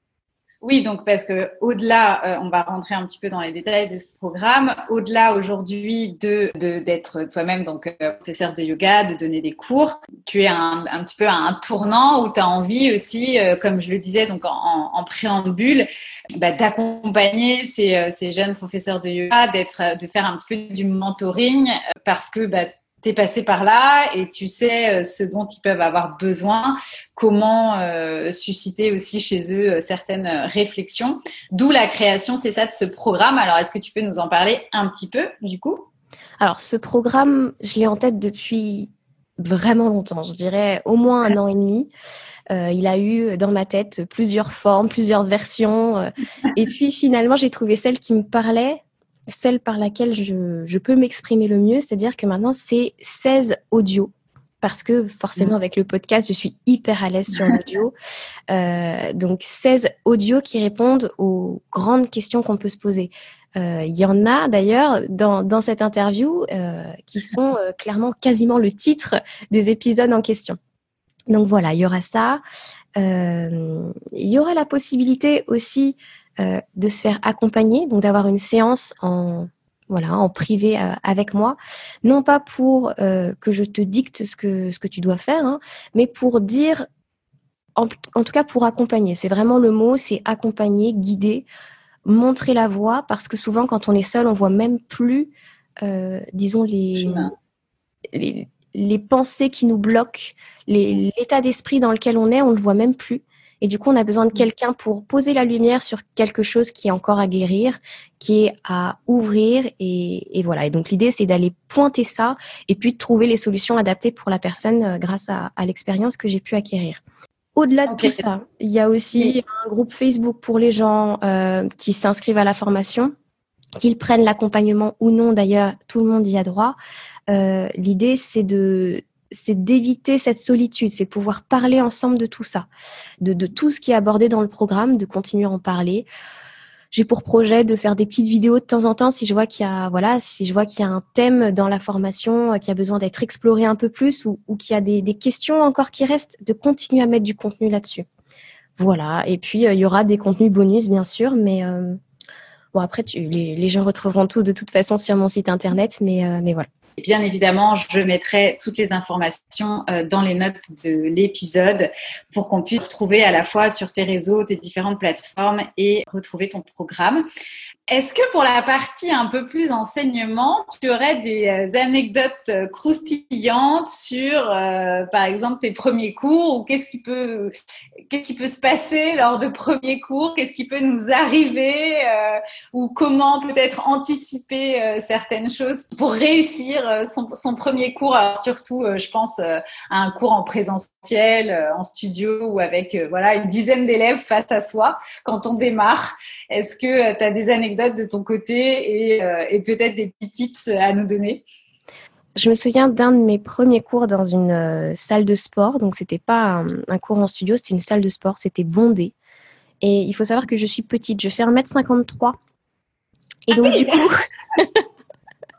Oui, donc parce que au-delà, euh, on va rentrer un petit peu dans les détails de ce programme. Au-delà aujourd'hui de, de d'être toi-même donc euh, professeur de yoga, de donner des cours, tu es un, un petit peu à un tournant où tu as envie aussi, euh, comme je le disais donc en, en préambule, bah, d'accompagner ces, euh, ces jeunes professeurs de yoga, d'être, de faire un petit peu du mentoring parce que bah, t'es passé par là et tu sais ce dont ils peuvent avoir besoin, comment euh, susciter aussi chez eux certaines réflexions. D'où la création, c'est ça, de ce programme. Alors, est-ce que tu peux nous en parler un petit peu, du coup ? Alors, ce programme, je l'ai en tête depuis vraiment longtemps. Je dirais au moins un an et demi. Euh, il a eu dans ma tête plusieurs formes, plusieurs versions. Euh, et puis, finalement, j'ai trouvé celle qui me parlait, celle par laquelle je, je peux m'exprimer le mieux, c'est-à-dire que maintenant, c'est seize audios, parce que forcément, avec le podcast, je suis hyper à l'aise sur l'audio. Euh, donc, seize audios qui répondent aux grandes questions qu'on peut se poser. Euh, il y en a d'ailleurs dans, dans cette interview euh, qui sont euh, clairement quasiment le titre des épisodes en question. Donc voilà, il y aura ça. Euh, il y aura la possibilité aussi Euh, de se faire accompagner, donc d'avoir une séance en, voilà, en privé euh, avec moi, non pas pour euh, que je te dicte ce que, ce que tu dois faire, hein, mais pour dire, en, en tout cas pour accompagner. C'est vraiment le mot, c'est accompagner, guider, montrer la voie, parce que souvent quand on est seul, on voit même plus, euh, disons, les, les, les pensées qui nous bloquent, les, l'état d'esprit dans lequel on est, on le voit même plus. Et du coup, on a besoin de quelqu'un pour poser la lumière sur quelque chose qui est encore à guérir, qui est à ouvrir. Et, et voilà. Et donc, l'idée, c'est d'aller pointer ça et puis de trouver les solutions adaptées pour la personne euh, grâce à, à l'expérience que j'ai pu acquérir. Au-delà de okay. tout ça, il y a aussi oui. un groupe Facebook pour les gens euh, qui s'inscrivent à la formation, qu'ils prennent l'accompagnement ou non. D'ailleurs, tout le monde y a droit. Euh, l'idée, c'est de... c'est d'éviter cette solitude, c'est de pouvoir parler ensemble de tout ça, de, de tout ce qui est abordé dans le programme, de continuer à en parler. J'ai pour projet de faire des petites vidéos de temps en temps si je vois qu'il y a, voilà, si je vois qu'il y a un thème dans la formation qui a besoin d'être exploré un peu plus ou, ou qu'il y a des, des questions encore qui restent, de continuer à mettre du contenu là-dessus. Voilà. Et puis, euh, il y aura des contenus bonus, bien sûr, mais euh, bon, après, tu, les, les gens retrouveront tout de toute façon sur mon site internet, mais, euh, mais voilà. Et bien évidemment, je mettrai toutes les informations euh, dans les notes de l'épisode pour qu'on puisse retrouver à la fois sur tes réseaux, tes différentes plateformes et retrouver ton programme. Est-ce que pour la partie un peu plus enseignement, tu aurais des euh, anecdotes euh, croustillantes sur, euh, par exemple, tes premiers cours ou qu'est-ce qui peut, qu'est-ce qui peut se passer lors de premiers cours, qu'est-ce qui peut nous arriver euh, ou comment peut-être anticiper euh, certaines choses pour réussir euh, son, son premier cours. Alors, surtout, euh, je pense euh, à un cours en présentiel, euh, en studio ou avec euh, voilà une dizaine d'élèves face à soi quand on démarre. Est-ce que euh, tu as des anecdotes de ton côté et, euh, et peut-être des petits tips à nous donner? Je me souviens d'un de mes premiers cours dans une euh, salle de sport. Donc, c'était pas un, un cours en studio, c'était une salle de sport. C'était bondé. Et il faut savoir que je suis petite. Je fais un mètre cinquante-trois. Et donc, ah oui. du coup...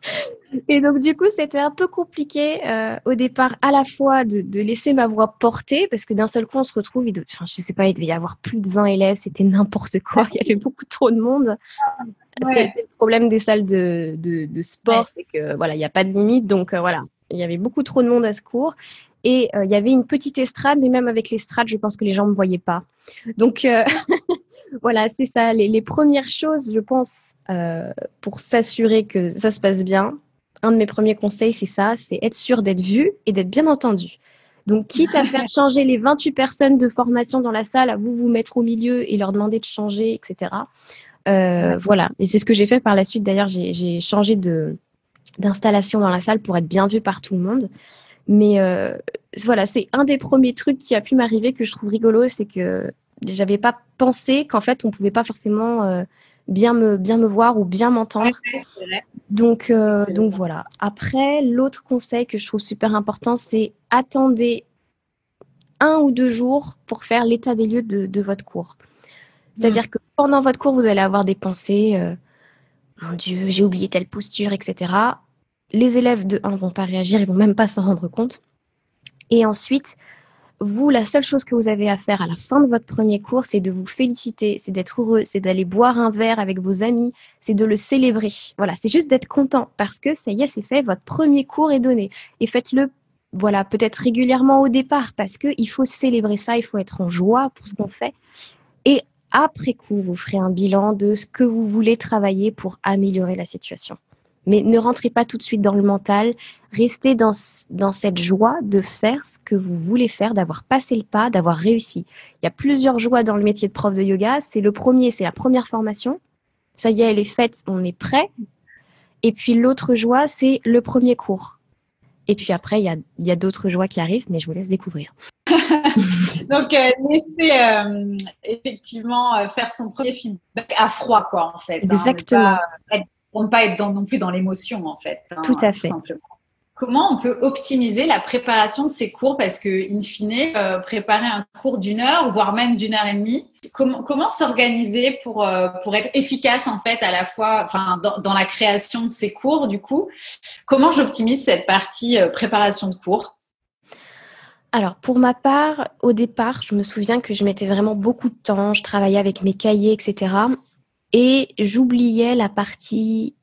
Et donc, du coup, c'était un peu compliqué euh, au départ, à la fois de, de laisser ma voix porter, parce que d'un seul coup, on se retrouve, il de- enfin, je sais pas, il devait y avoir plus de vingt élèves, c'était n'importe quoi, il y avait beaucoup trop de monde. C'est Ouais, c'est le problème des salles de, de, de sport, ouais. c'est que voilà, il n'y a pas de limite, donc euh, voilà, il y avait beaucoup trop de monde à ce cours. Et euh, il y avait une petite estrade, mais même avec l'estrade, je pense que les gens ne me voyaient pas. Donc euh, voilà, c'est ça. Les, les premières choses, je pense, euh, pour s'assurer que ça se passe bien, un de mes premiers conseils, c'est ça, c'est être sûr d'être vu et d'être bien entendu. Donc, quitte à faire changer les vingt-huit personnes de formation dans la salle, à vous vous mettre au milieu et leur demander de changer, et cetera. Euh, voilà. Et c'est ce que j'ai fait par la suite. D'ailleurs, j'ai, j'ai changé de, d'installation dans la salle pour être bien vue par tout le monde. Mais euh, voilà, c'est un des premiers trucs qui a pu m'arriver que je trouve rigolo, c'est que j'avais pas pensé qu'en fait on pouvait pas forcément euh, bien me bien me voir ou bien Ouais, m'entendre. ouais, c'est vrai. Donc euh, C'est donc vrai. voilà. Après, l'autre conseil que je trouve super important, c'est attendez un ou deux jours pour faire l'état des lieux de, de votre cours. Mm. C'est-à-dire que pendant votre cours, vous allez avoir des pensées, euh, mon Dieu, j'ai oublié telle posture, et cetera. Les élèves de un vont pas réagir, ils vont même pas s'en rendre compte. Et ensuite, vous, la seule chose que vous avez à faire à la fin de votre premier cours, c'est de vous féliciter, c'est d'être heureux, c'est d'aller boire un verre avec vos amis, c'est de le célébrer. Voilà, c'est juste d'être content parce que ça y est, c'est fait, votre premier cours est donné. Et faites-le, voilà, peut-être régulièrement au départ parce qu'il faut célébrer ça, il faut être en joie pour ce qu'on fait. Et après coup, vous ferez un bilan de ce que vous voulez travailler pour améliorer la situation. Mais ne rentrez pas tout de suite dans le mental. Restez dans, dans cette joie de faire ce que vous voulez faire, d'avoir passé le pas, d'avoir réussi. Il y a plusieurs joies dans le métier de prof de yoga. C'est le premier, c'est la première formation. Ça y est, elle est faite, on est prêt. Et puis l'autre joie, c'est le premier cours. Et puis après, il y a, il y a d'autres joies qui arrivent, mais je vous laisse découvrir. Donc, euh, laisser euh, effectivement euh, faire son premier feedback à froid, quoi, en fait. Hein, ne pas Exactement, être, pour ne pas être dans, non plus dans l'émotion, en fait, tout hein, à tout fait. simplement. Comment on peut optimiser la préparation de ces cours? Parce que, in fine, euh, préparer un cours d'une heure, voire même d'une heure et demie, comment, comment s'organiser pour, euh, pour être efficace, en fait, à la fois, enfin, dans, dans la création de ces cours, du coup? Comment j'optimise cette partie euh, préparation de cours? Alors, pour ma part, au départ, je me souviens que je mettais vraiment beaucoup de temps, je travaillais avec mes cahiers, et cetera. Et j'oubliais la partie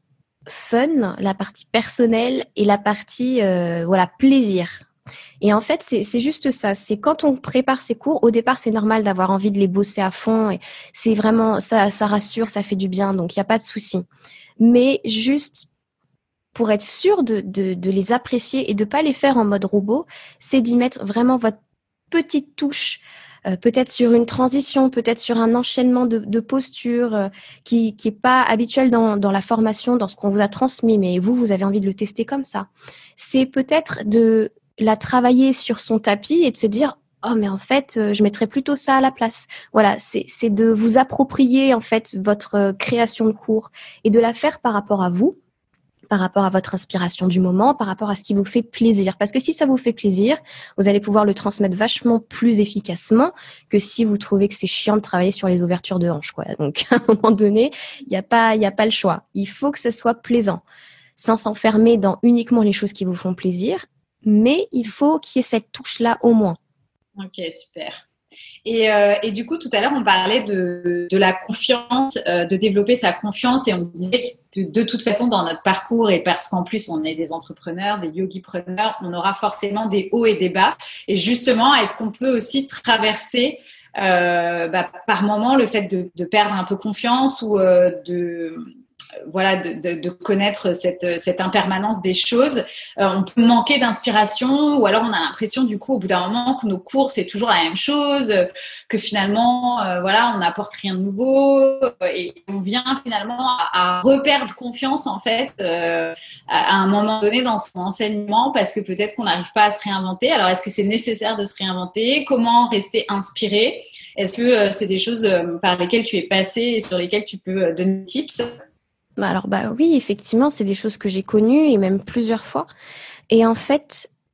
fun, la partie personnelle et la partie euh, voilà plaisir. Et en fait, c'est, c'est juste ça. C'est quand on prépare ses cours, au départ, c'est normal d'avoir envie de les bosser à fond. Et c'est vraiment, ça, ça rassure, ça fait du bien. Donc, il n'y a pas de souci. Mais juste pour être sûr de, de, de les apprécier et de pas les faire en mode robot, c'est d'y mettre vraiment votre petite touche, euh, peut-être sur une transition, peut-être sur un enchaînement de, de postures euh, qui qui est pas habituel dans, dans la formation, dans ce qu'on vous a transmis, mais vous, vous avez envie de le tester comme ça. C'est peut-être de la travailler sur son tapis et de se dire oh mais en fait euh, je mettrais plutôt ça à la place. Voilà, c'est c'est de vous approprier en fait votre euh, création de cours et de la faire par rapport à vous, par rapport à votre inspiration du moment, par rapport à ce qui vous fait plaisir. Parce que si ça vous fait plaisir, vous allez pouvoir le transmettre vachement plus efficacement que si vous trouvez que c'est chiant de travailler sur les ouvertures de hanches, quoi. Donc, à un moment donné, il n'y a pas, il n'y a pas le choix. Il faut que ce soit plaisant, sans s'enfermer dans uniquement les choses qui vous font plaisir, mais il faut qu'il y ait cette touche-là au moins. Ok, super. Et, euh, et du coup, tout à l'heure, on parlait de, de la confiance, euh, de développer sa confiance, et on disait que de toute façon, dans notre parcours, et parce qu'en plus, on est des entrepreneurs, des yogi-preneurs, on aura forcément des hauts et des bas. Et justement, est-ce qu'on peut aussi traverser euh, bah, par moment le fait de, de perdre un peu confiance ou euh, de voilà, de, de, de connaître cette, cette impermanence des choses. Euh, on peut manquer d'inspiration ou alors on a l'impression du coup au bout d'un moment que nos cours c'est toujours la même chose, que finalement euh, voilà, on n'apporte rien de nouveau et on vient finalement à, à reperdre confiance en fait euh, à, à un moment donné dans son enseignement parce que peut-être qu'on n'arrive pas à se réinventer. Alors est-ce que c'est nécessaire de se réinventer? Comment rester inspiré? Est-ce que euh, c'est des choses euh, par lesquelles tu es passé et sur lesquelles tu peux euh, donner des tips? Bah alors bah oui, effectivement, c'est des choses que j'ai connues et même plusieurs fois. Et en fait,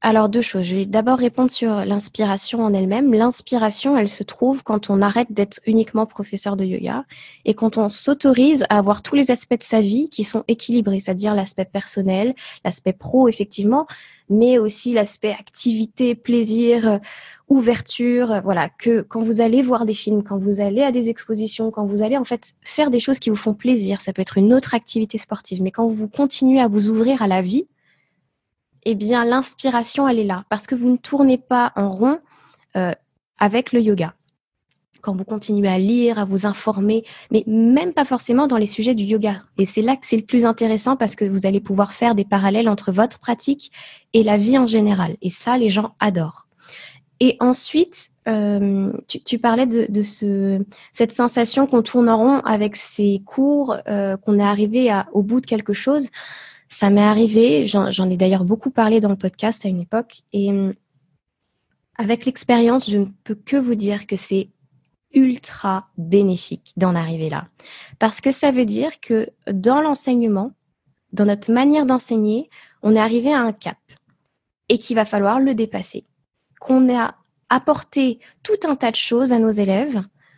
Alors, deux choses. Je vais d'abord répondre sur l'inspiration en elle-même. L'inspiration, elle se trouve quand on arrête d'être uniquement professeur de yoga et quand on s'autorise à avoir tous les aspects de sa vie qui sont équilibrés, c'est-à-dire l'aspect personnel, l'aspect pro, effectivement, mais aussi l'aspect activité, plaisir, ouverture. Voilà, que quand vous allez voir des films, quand vous allez à des expositions, quand vous allez en fait faire des choses qui vous font plaisir, ça peut être une autre activité sportive, mais quand vous continuez à vous ouvrir à la vie, eh bien, l'inspiration, elle est là. Parce que vous ne tournez pas en rond euh, avec le yoga. Quand vous continuez à lire, à vous informer, mais même pas forcément dans les sujets du yoga. Et c'est là que c'est le plus intéressant parce que vous allez pouvoir faire des parallèles entre votre pratique et la vie en général. Et ça, les gens adorent. Et ensuite, euh, tu, tu parlais de, de ce, cette sensation qu'on tourne en rond avec ces cours, euh, qu'on est arrivé à, au bout de quelque chose. Ça m'est arrivé, j'en, j'en ai d'ailleurs beaucoup parlé dans le podcast à une époque, et avec l'expérience, je ne peux que vous dire que c'est ultra bénéfique d'en arriver là. Parce que ça veut dire que dans l'enseignement, dans notre manière d'enseigner, on est arrivé à un cap et qu'il va falloir le dépasser. Qu'on a apporté tout un tas de choses à nos élèves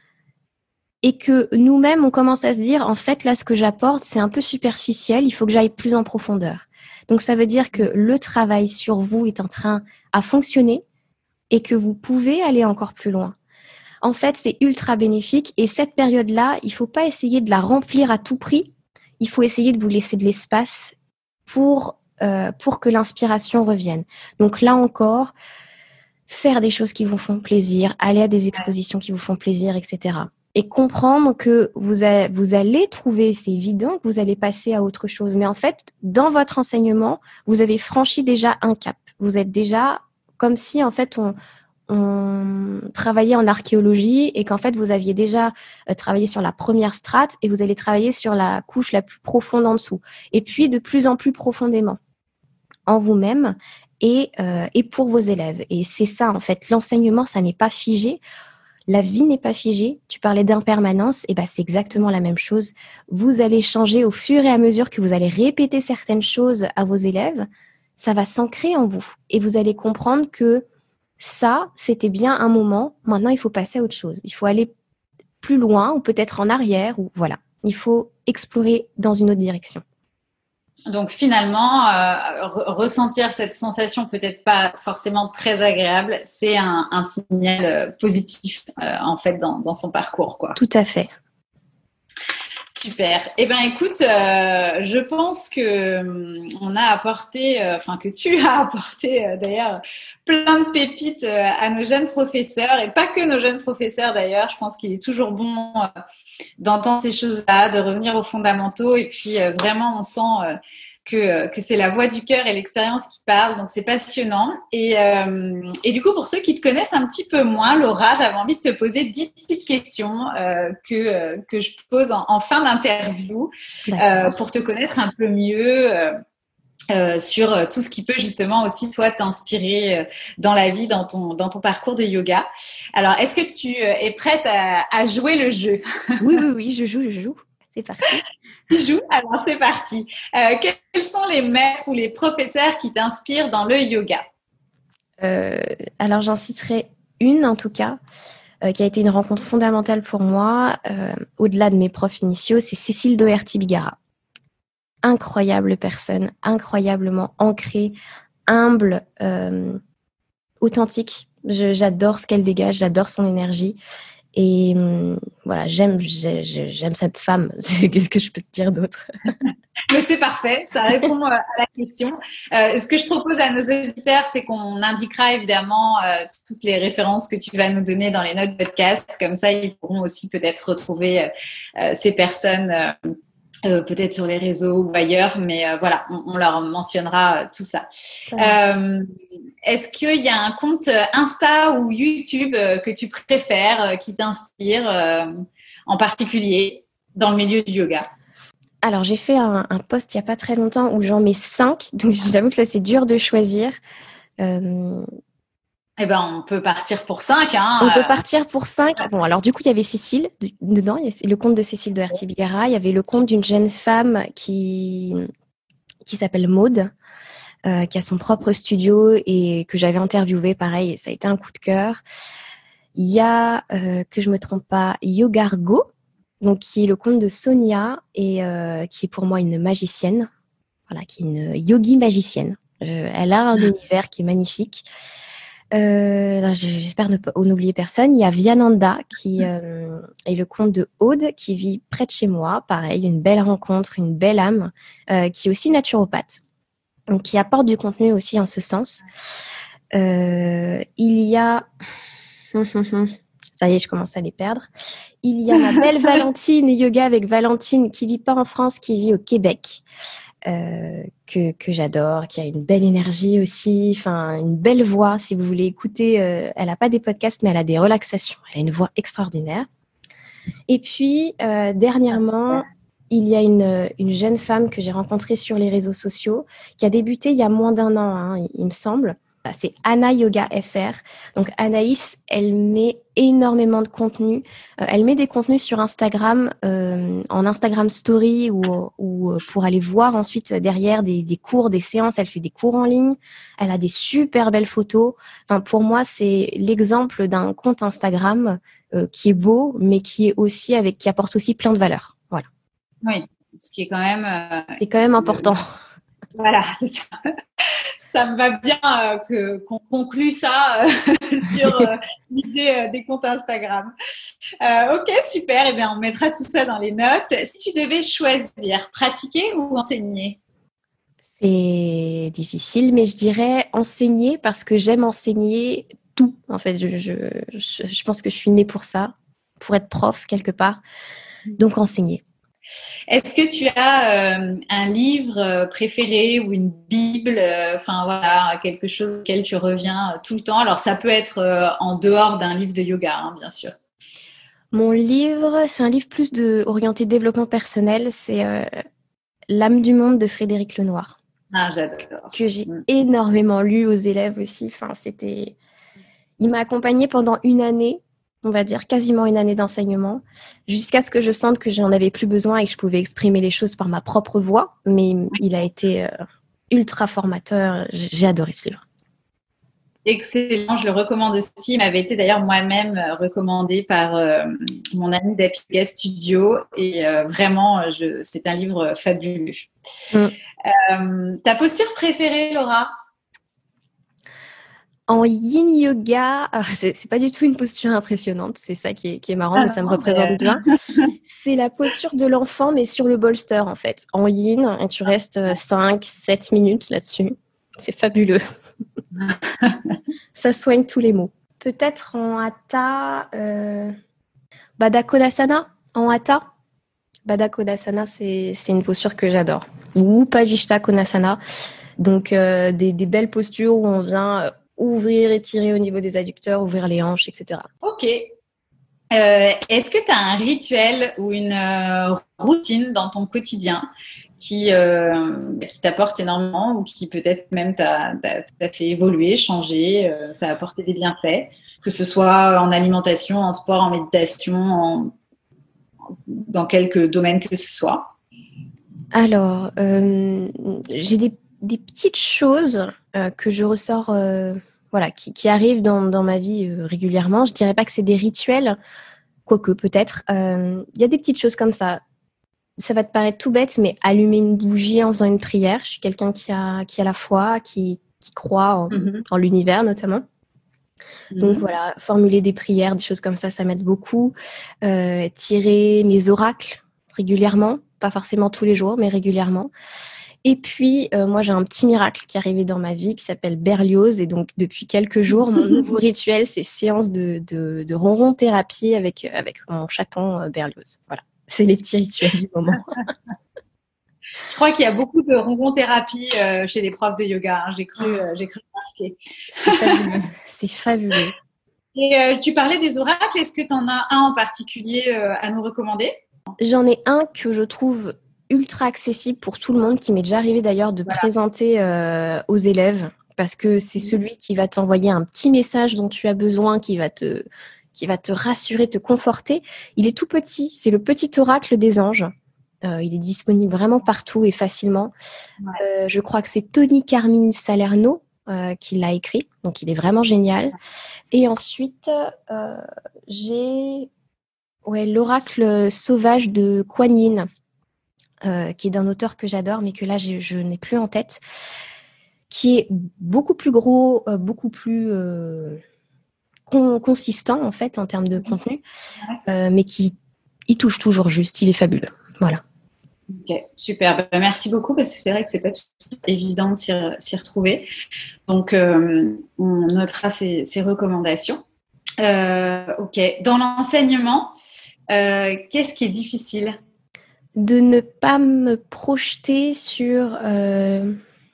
et que nous-mêmes, on commence à se dire, en fait, là, ce que j'apporte, c'est un peu superficiel, il faut que j'aille plus en profondeur. Donc, ça veut dire que le travail sur vous est en train à fonctionner et que vous pouvez aller encore plus loin. En fait, c'est ultra bénéfique et cette période-là, il ne faut pas essayer de la remplir à tout prix, il faut essayer de vous laisser de l'espace pour, euh, pour que l'inspiration revienne. Donc là encore, faire des choses qui vous font plaisir, aller à des expositions qui vous font plaisir, et cetera. Et comprendre que vous, a, vous allez trouver, c'est évident que vous allez passer à autre chose. Mais en fait, dans votre enseignement, vous avez franchi déjà un cap. Vous êtes déjà comme si, en fait, on, on travaillait en archéologie et qu'en fait, vous aviez déjà euh, travaillé sur la première strate et vous allez travailler sur la couche la plus profonde en dessous. Et puis, de plus en plus profondément en vous-même et, euh, et pour vos élèves. Et c'est ça, en fait. L'enseignement, ça n'est pas figé. La vie n'est pas figée. Tu parlais d'impermanence, et ben c'est exactement la même chose. Vous allez changer au fur et à mesure que vous allez répéter certaines choses à vos élèves. Ça va s'ancrer en vous et vous allez comprendre que ça, c'était bien un moment. Maintenant, il faut passer à autre chose. Il faut aller plus loin ou peut-être en arrière ou voilà. Il faut explorer dans une autre direction. Donc finalement, euh, re- ressentir cette sensation peut-être pas forcément très agréable, c'est un, un signal euh, positif euh, en fait dans, dans son parcours, quoi. Tout à fait. Super. Eh ben, écoute, euh, je pense que hum, on a apporté, euh, enfin que tu as apporté euh, d'ailleurs plein de pépites euh, à nos jeunes professeurs et pas que nos jeunes professeurs d'ailleurs. Je pense qu'il est toujours bon euh, d'entendre ces choses-là, de revenir aux fondamentaux et puis euh, vraiment on sent euh, que que c'est la voix du cœur et l'expérience qui parlent. Donc c'est passionnant. Et euh, et du coup pour ceux qui te connaissent un petit peu moins, Laura, j'avais envie de te poser dix petites questions euh, que euh, que je pose en, en fin d'interview euh, pour te connaître un peu mieux. Euh, Euh, sur euh, tout ce qui peut justement aussi toi t'inspirer euh, dans la vie, dans ton dans ton parcours de yoga. Alors, est-ce que tu euh, es prête à, à jouer le jeu? Oui, oui, oui, je joue, je joue. C'est parti. Tu joues? Alors, c'est parti. Euh, quels sont les maîtres ou les professeurs qui t'inspirent dans le yoga? Euh, alors, j'en citerai une en tout cas, euh, qui a été une rencontre fondamentale pour moi, euh, au-delà de mes profs initiaux, c'est Cécile Doherty-Bigara. Incroyable personne, incroyablement ancrée, humble, euh, authentique. Je, j'adore ce qu'elle dégage, j'adore son énergie. Et euh, voilà, j'aime, j'ai, j'aime cette femme. Qu'est-ce que je peux te dire d'autre? Mais c'est parfait, ça répond à la question. Euh, ce que je propose à nos auditeurs, c'est qu'on indiquera évidemment euh, toutes les références que tu vas nous donner dans les notes de podcast. Comme ça, ils pourront aussi peut-être retrouver euh, ces personnes euh, Euh, peut-être sur les réseaux ou ailleurs, mais euh, voilà, on, on leur mentionnera euh, tout ça. Euh, est-ce qu'il y a un compte Insta ou YouTube euh, que tu préfères, euh, qui t'inspire euh, en particulier dans le milieu du yoga? Alors, j'ai fait un, un post il n'y a pas très longtemps où j'en mets cinq, donc j'avoue que là, c'est dur de choisir. Euh... Eh ben, on peut partir pour cinq. Hein. On peut partir pour cinq. Bon, alors du coup, il y avait Cécile dedans. Il y a le compte de Cécile Doherty-Bigara. Il y avait le compte d'une jeune femme qui, qui s'appelle Maude. euh, qui a son propre studio et que j'avais interviewé, pareil, et ça a été un coup de cœur. Il y a, euh, que je me trompe pas, Yogargo, donc qui est le compte de Sonia et euh, qui est pour moi une magicienne, voilà, qui est une yogi magicienne. Je, elle a un univers qui est magnifique. Euh, j'espère ne pas oublier personne. Il y a Viananda qui euh, est le compte de Aude qui vit près de chez moi. Pareil, une belle rencontre, une belle âme, euh, qui est aussi naturopathe, donc qui apporte du contenu aussi en ce sens. Euh, il y a, ça y est, je commence à les perdre. Il y a ma belle Valentine Yoga avec Valentine qui vit pas en France, qui vit au Québec. Euh, que, que j'adore, qui a une belle énergie aussi, enfin une belle voix. Si vous voulez écouter, euh, elle n'a pas des podcasts, mais elle a des relaxations. Elle a une voix extraordinaire. Et puis, euh, dernièrement, ah, il y a une, une jeune femme que j'ai rencontrée sur les réseaux sociaux, qui a débuté il y a moins d'un an, hein, il, il me semble. C'est Anna Yoga F R. Donc Anaïs, elle met énormément de contenu. Euh, elle met des contenus sur Instagram, euh, en Instagram Story ou, ou pour aller voir ensuite derrière des, des cours, des séances. Elle fait des cours en ligne. Elle a des super belles photos. Enfin, pour moi, c'est l'exemple d'un compte Instagram euh, qui est beau, mais qui est aussi avec, qui apporte aussi plein de valeur. Voilà. Oui, ce qui est quand même. Euh, c'est quand même important. Voilà, c'est ça. Ça me va bien euh, que, qu'on conclue ça euh, sur euh, l'idée euh, des comptes Instagram. Euh, ok, super. Eh bien, on mettra tout ça dans les notes. Si tu devais choisir, pratiquer ou enseigner? C'est difficile, mais je dirais enseigner parce que j'aime enseigner tout. En fait, je, je, je, je pense que je suis née pour ça, pour être prof quelque part. Donc, enseigner. Est-ce que tu as euh, un livre préféré ou une Bible, enfin euh, voilà, quelque chose auquel tu reviens tout le temps? Alors, ça peut être euh, en dehors d'un livre de yoga, hein, bien sûr. Mon livre, c'est un livre plus de, orienté développement personnel. C'est euh, L'âme du monde de Frédéric Lenoir. Ah, j'adore. Que j'ai mmh. énormément lu aux élèves aussi. Enfin, c'était... Il m'a accompagnée pendant une année, on va dire quasiment une année d'enseignement, jusqu'à ce que je sente que j'en avais plus besoin et que je pouvais exprimer les choses par ma propre voix. Mais il a été euh, ultra formateur. J'ai adoré ce livre. Excellent, je le recommande aussi. Il m'avait été d'ailleurs moi-même recommandé par euh, mon ami d'Happy Yoga Studio et euh, vraiment, je, c'est un livre fabuleux. Mm. Euh, ta posture préférée, Laura? En yin yoga, c'est, c'est pas du tout une posture impressionnante, c'est ça qui est, qui est marrant, ah mais non, ça me représente mais... bien. C'est la posture de l'enfant, mais sur le bolster en fait. En yin, et tu restes cinq sept minutes là-dessus. C'est fabuleux. Ça soigne tous les maux. Peut-être en hatha, euh... Baddha Konasana, en hatha. Baddha Konasana, c'est, c'est une posture que j'adore. Ou Pavishta Konasana. Donc, euh, des, des belles postures où on vient ouvrir, étirer au niveau des adducteurs, ouvrir les hanches, et cetera. Ok. Euh, est-ce que tu as un rituel ou une euh, routine dans ton quotidien qui, euh, qui t'apporte énormément ou qui peut-être même t'a, t'a, t'a fait évoluer, changer, euh, t'a apporté des bienfaits, que ce soit en alimentation, en sport, en méditation, en, dans quelque domaine que ce soit? Alors, euh, j'ai des, des petites choses euh, que je ressors, euh, voilà, qui, qui arrivent dans, dans ma vie euh, régulièrement. Je dirais pas que c'est des rituels, quoique peut-être. Il euh, y a des petites choses comme ça. Ça va te paraître tout bête, mais allumer une bougie en faisant une prière. Je suis quelqu'un qui a, qui a la foi, qui, qui croit en, mm-hmm. en l'univers notamment. Mm-hmm. Donc voilà, formuler des prières, des choses comme ça, ça m'aide beaucoup. Euh, tirer mes oracles régulièrement, pas forcément tous les jours, mais régulièrement. Et puis, euh, moi, j'ai un petit miracle qui est arrivé dans ma vie qui s'appelle Berlioz. Et donc, depuis quelques jours, mon nouveau rituel, c'est séance de, de, de ronron thérapie avec, avec mon chaton euh, Berlioz. Voilà. C'est les petits rituels du moment. Je crois qu'il y a beaucoup de ronron thérapie euh, chez les profs de yoga. Hein. J'ai cru, euh, j'ai cru remarquer. C'est fabuleux. C'est fabuleux. Et euh, tu parlais des oracles. Est-ce que tu en as un en particulier euh, à nous recommander? J'en ai un que je trouve ultra accessible pour tout le monde, qui m'est déjà arrivé d'ailleurs de voilà. présenter euh, aux élèves, parce que c'est mmh. celui qui va t'envoyer un petit message dont tu as besoin, qui va te... qui va te rassurer, te conforter. Il est tout petit, c'est le petit oracle des anges. Euh, il est disponible vraiment partout et facilement. Ouais. Euh, je crois que c'est Tony Carmine Salerno euh, qui l'a écrit, donc il est vraiment génial. Et ensuite, euh, j'ai ouais, L'Oracle sauvage de Kuan Yin, euh, qui est d'un auteur que j'adore, mais que là, je, je n'ai plus en tête, qui est beaucoup plus gros, euh, beaucoup plus euh, con, consistant, en fait, en termes de contenu, euh, mais qui il touche toujours juste. Il est fabuleux. Voilà. Ok, super. Ben, merci beaucoup, parce que c'est vrai que c'est pas tout évident de s'y, s'y retrouver. Donc, euh, on notera ces, ces recommandations. Euh, ok. Dans l'enseignement, euh, qu'est-ce qui est difficile ? De ne pas me projeter sur, euh,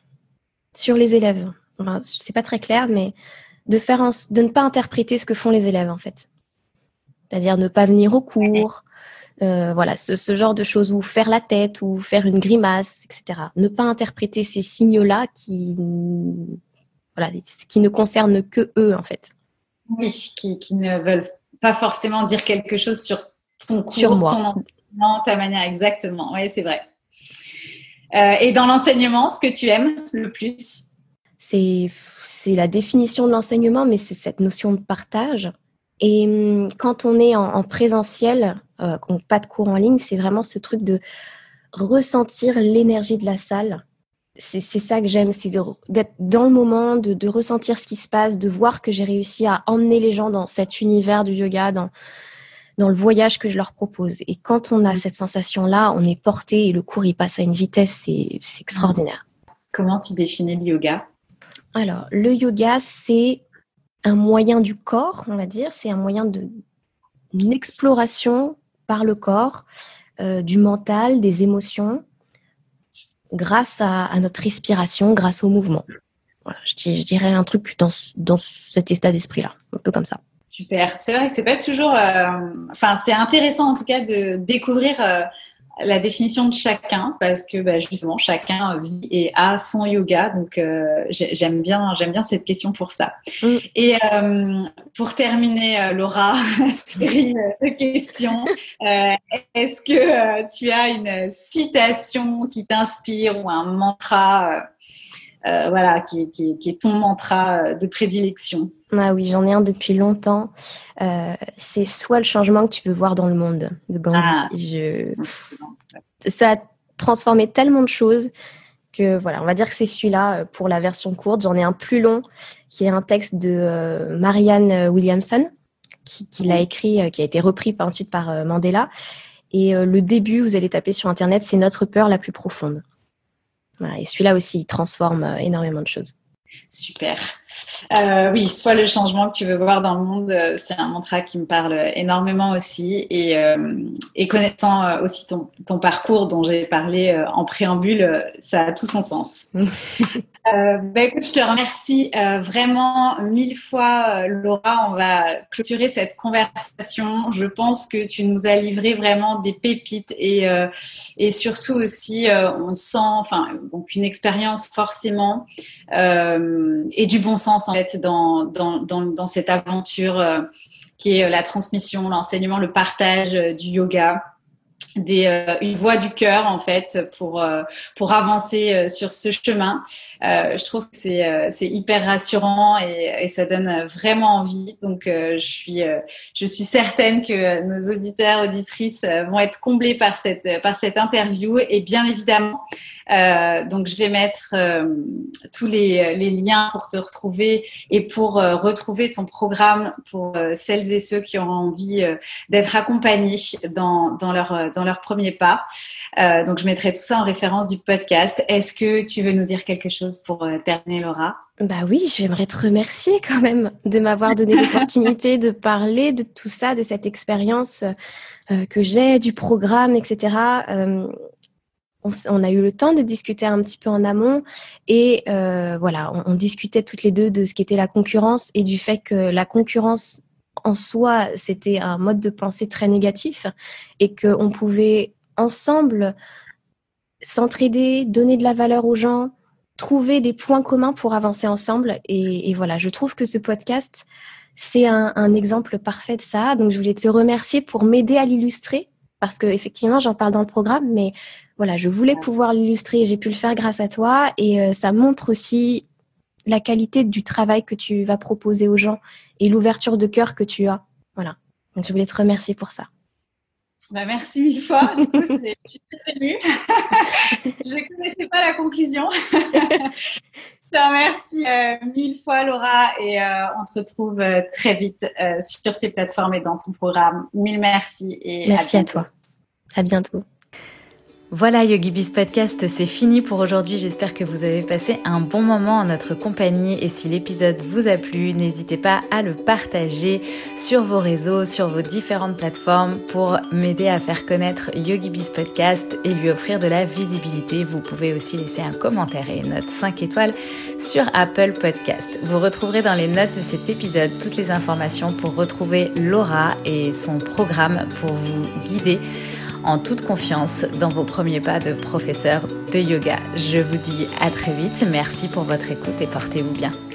sur les élèves. Enfin, c'est pas très clair, mais de, faire en, de ne pas interpréter ce que font les élèves, en fait. C'est-à-dire ne pas venir au cours, euh, voilà, ce, ce genre de choses, ou faire la tête, ou faire une grimace, et cetera. Ne pas interpréter ces signaux-là qui, voilà, qui ne concernent que eux, en fait. Oui, qui, qui ne veulent pas forcément dire quelque chose sur ton cours, sur moi. ton enseignement, ta manière, exactement. Oui, c'est vrai. Euh, et dans l'enseignement, ce que tu aimes le plus ? C'est, c'est la définition de l'enseignement, mais c'est cette notion de partage. Et hum, quand on est en, en présentiel, euh, donc pas de cours en ligne, c'est vraiment ce truc de ressentir l'énergie de la salle. C'est, c'est ça que j'aime, c'est de, d'être dans le moment, de, de ressentir ce qui se passe, de voir que j'ai réussi à emmener les gens dans cet univers du yoga, dans, dans le voyage que je leur propose. Et quand on a cette sensation-là, on est porté et le cours, il passe à une vitesse, c'est, c'est extraordinaire. Comment tu définis le yoga ? Alors, le yoga, c'est un moyen du corps, on va dire. C'est un moyen de, d'une exploration par le corps, euh, du mental, des émotions, grâce à, à notre respiration, grâce au mouvement. Voilà, je, je dirais un truc dans, dans cet état d'esprit-là, un peu comme ça. Super. C'est vrai que c'est pas toujours... Euh, enfin, c'est intéressant en tout cas de découvrir euh, la définition de chacun, parce que bah, justement, chacun vit et a son yoga. Donc, euh, j'aime bien, j'aime bien cette question pour ça. Mm. Et euh, pour terminer, euh, Laura, la série de questions, euh, est-ce que euh, tu as une citation qui t'inspire ou un mantra, euh, euh, voilà, qui, qui, qui est ton mantra de prédilection ? Ah oui, j'en ai un depuis longtemps. Euh, c'est « Sois le changement que tu veux voir dans le monde » de Gandhi. Ah. Je... Ça a transformé tellement de choses que voilà, on va dire que c'est celui-là pour la version courte. J'en ai un plus long qui est un texte de euh, Marianne Williamson qui, qui l'a écrit, qui a été repris par, ensuite par euh, Mandela. Et euh, le début, vous allez taper sur Internet, c'est « Notre peur la plus profonde ». Voilà, et celui-là aussi, il transforme euh, énormément de choses. Super. Euh, oui, soit le changement que tu veux voir dans le monde, c'est un mantra qui me parle énormément aussi. Et, euh, et connaissant euh, aussi ton, ton parcours dont j'ai parlé euh, en préambule, ça a tout son sens. Euh, bah écoute, je te remercie euh, vraiment mille fois, euh, Laura. On va clôturer cette conversation. Je pense que tu nous as livré vraiment des pépites et euh, et surtout aussi, euh, on sent, enfin, donc une expérience forcément euh, et du bon sens en fait dans dans dans, dans cette aventure euh, qui est la transmission, l'enseignement, le partage euh, du yoga. Des, euh, une voix du cœur en fait pour euh, pour avancer euh, sur ce chemin. Euh, je trouve que c'est euh, c'est hyper rassurant et, et ça donne vraiment envie. Donc euh, je suis euh, je suis certaine que nos auditeurs auditrices euh, vont être comblés par cette par cette interview et bien évidemment. Euh, donc je vais mettre euh, tous les, les liens pour te retrouver et pour euh, retrouver ton programme pour euh, celles et ceux qui auront envie euh, d'être accompagnés dans, dans, leur, dans leur premier pas. Euh, donc je mettrai tout ça en référence du podcast. Est-ce que tu veux nous dire quelque chose pour euh, terminer, Laura ? Bah oui, j'aimerais te remercier quand même de m'avoir donné l'opportunité de parler de tout ça, de cette expérience euh, que j'ai, du programme, et cetera. Euh, On, on a eu le temps de discuter un petit peu en amont et euh, voilà, on, on discutait toutes les deux de ce qu'était la concurrence et du fait que la concurrence en soi, c'était un mode de pensée très négatif et qu'on pouvait ensemble s'entraider, donner de la valeur aux gens, trouver des points communs pour avancer ensemble. Et, et voilà, je trouve que ce podcast, c'est un, un exemple parfait de ça. Donc, je voulais te remercier pour m'aider à l'illustrer. parce que effectivement, j'en parle dans le programme, mais voilà, je voulais pouvoir l'illustrer. J'ai pu le faire grâce à toi et euh, ça montre aussi la qualité du travail que tu vas proposer aux gens et l'ouverture de cœur que tu as. Voilà. Donc, je voulais te remercier pour ça. Bah, merci mille fois. Du coup, c'est, je suis très émue. Je ne connaissais pas la conclusion. Je te remercie euh, mille fois, Laura, et euh, on te retrouve euh, très vite euh, sur tes plateformes et dans ton programme. Mille merci et merci à, à toi. À bientôt. Voilà, YogiBiz Podcast, c'est fini pour aujourd'hui. J'espère que vous avez passé un bon moment en notre compagnie et si l'épisode vous a plu, n'hésitez pas à le partager sur vos réseaux, sur vos différentes plateformes pour m'aider à faire connaître YogiBiz Podcast et lui offrir de la visibilité. Vous pouvez aussi laisser un commentaire et une note cinq étoiles sur Apple Podcast. Vous retrouverez dans les notes de cet épisode toutes les informations pour retrouver Laura et son programme pour vous guider en toute confiance dans vos premiers pas de professeur de yoga. Je vous dis à très vite. Merci pour votre écoute et portez-vous bien.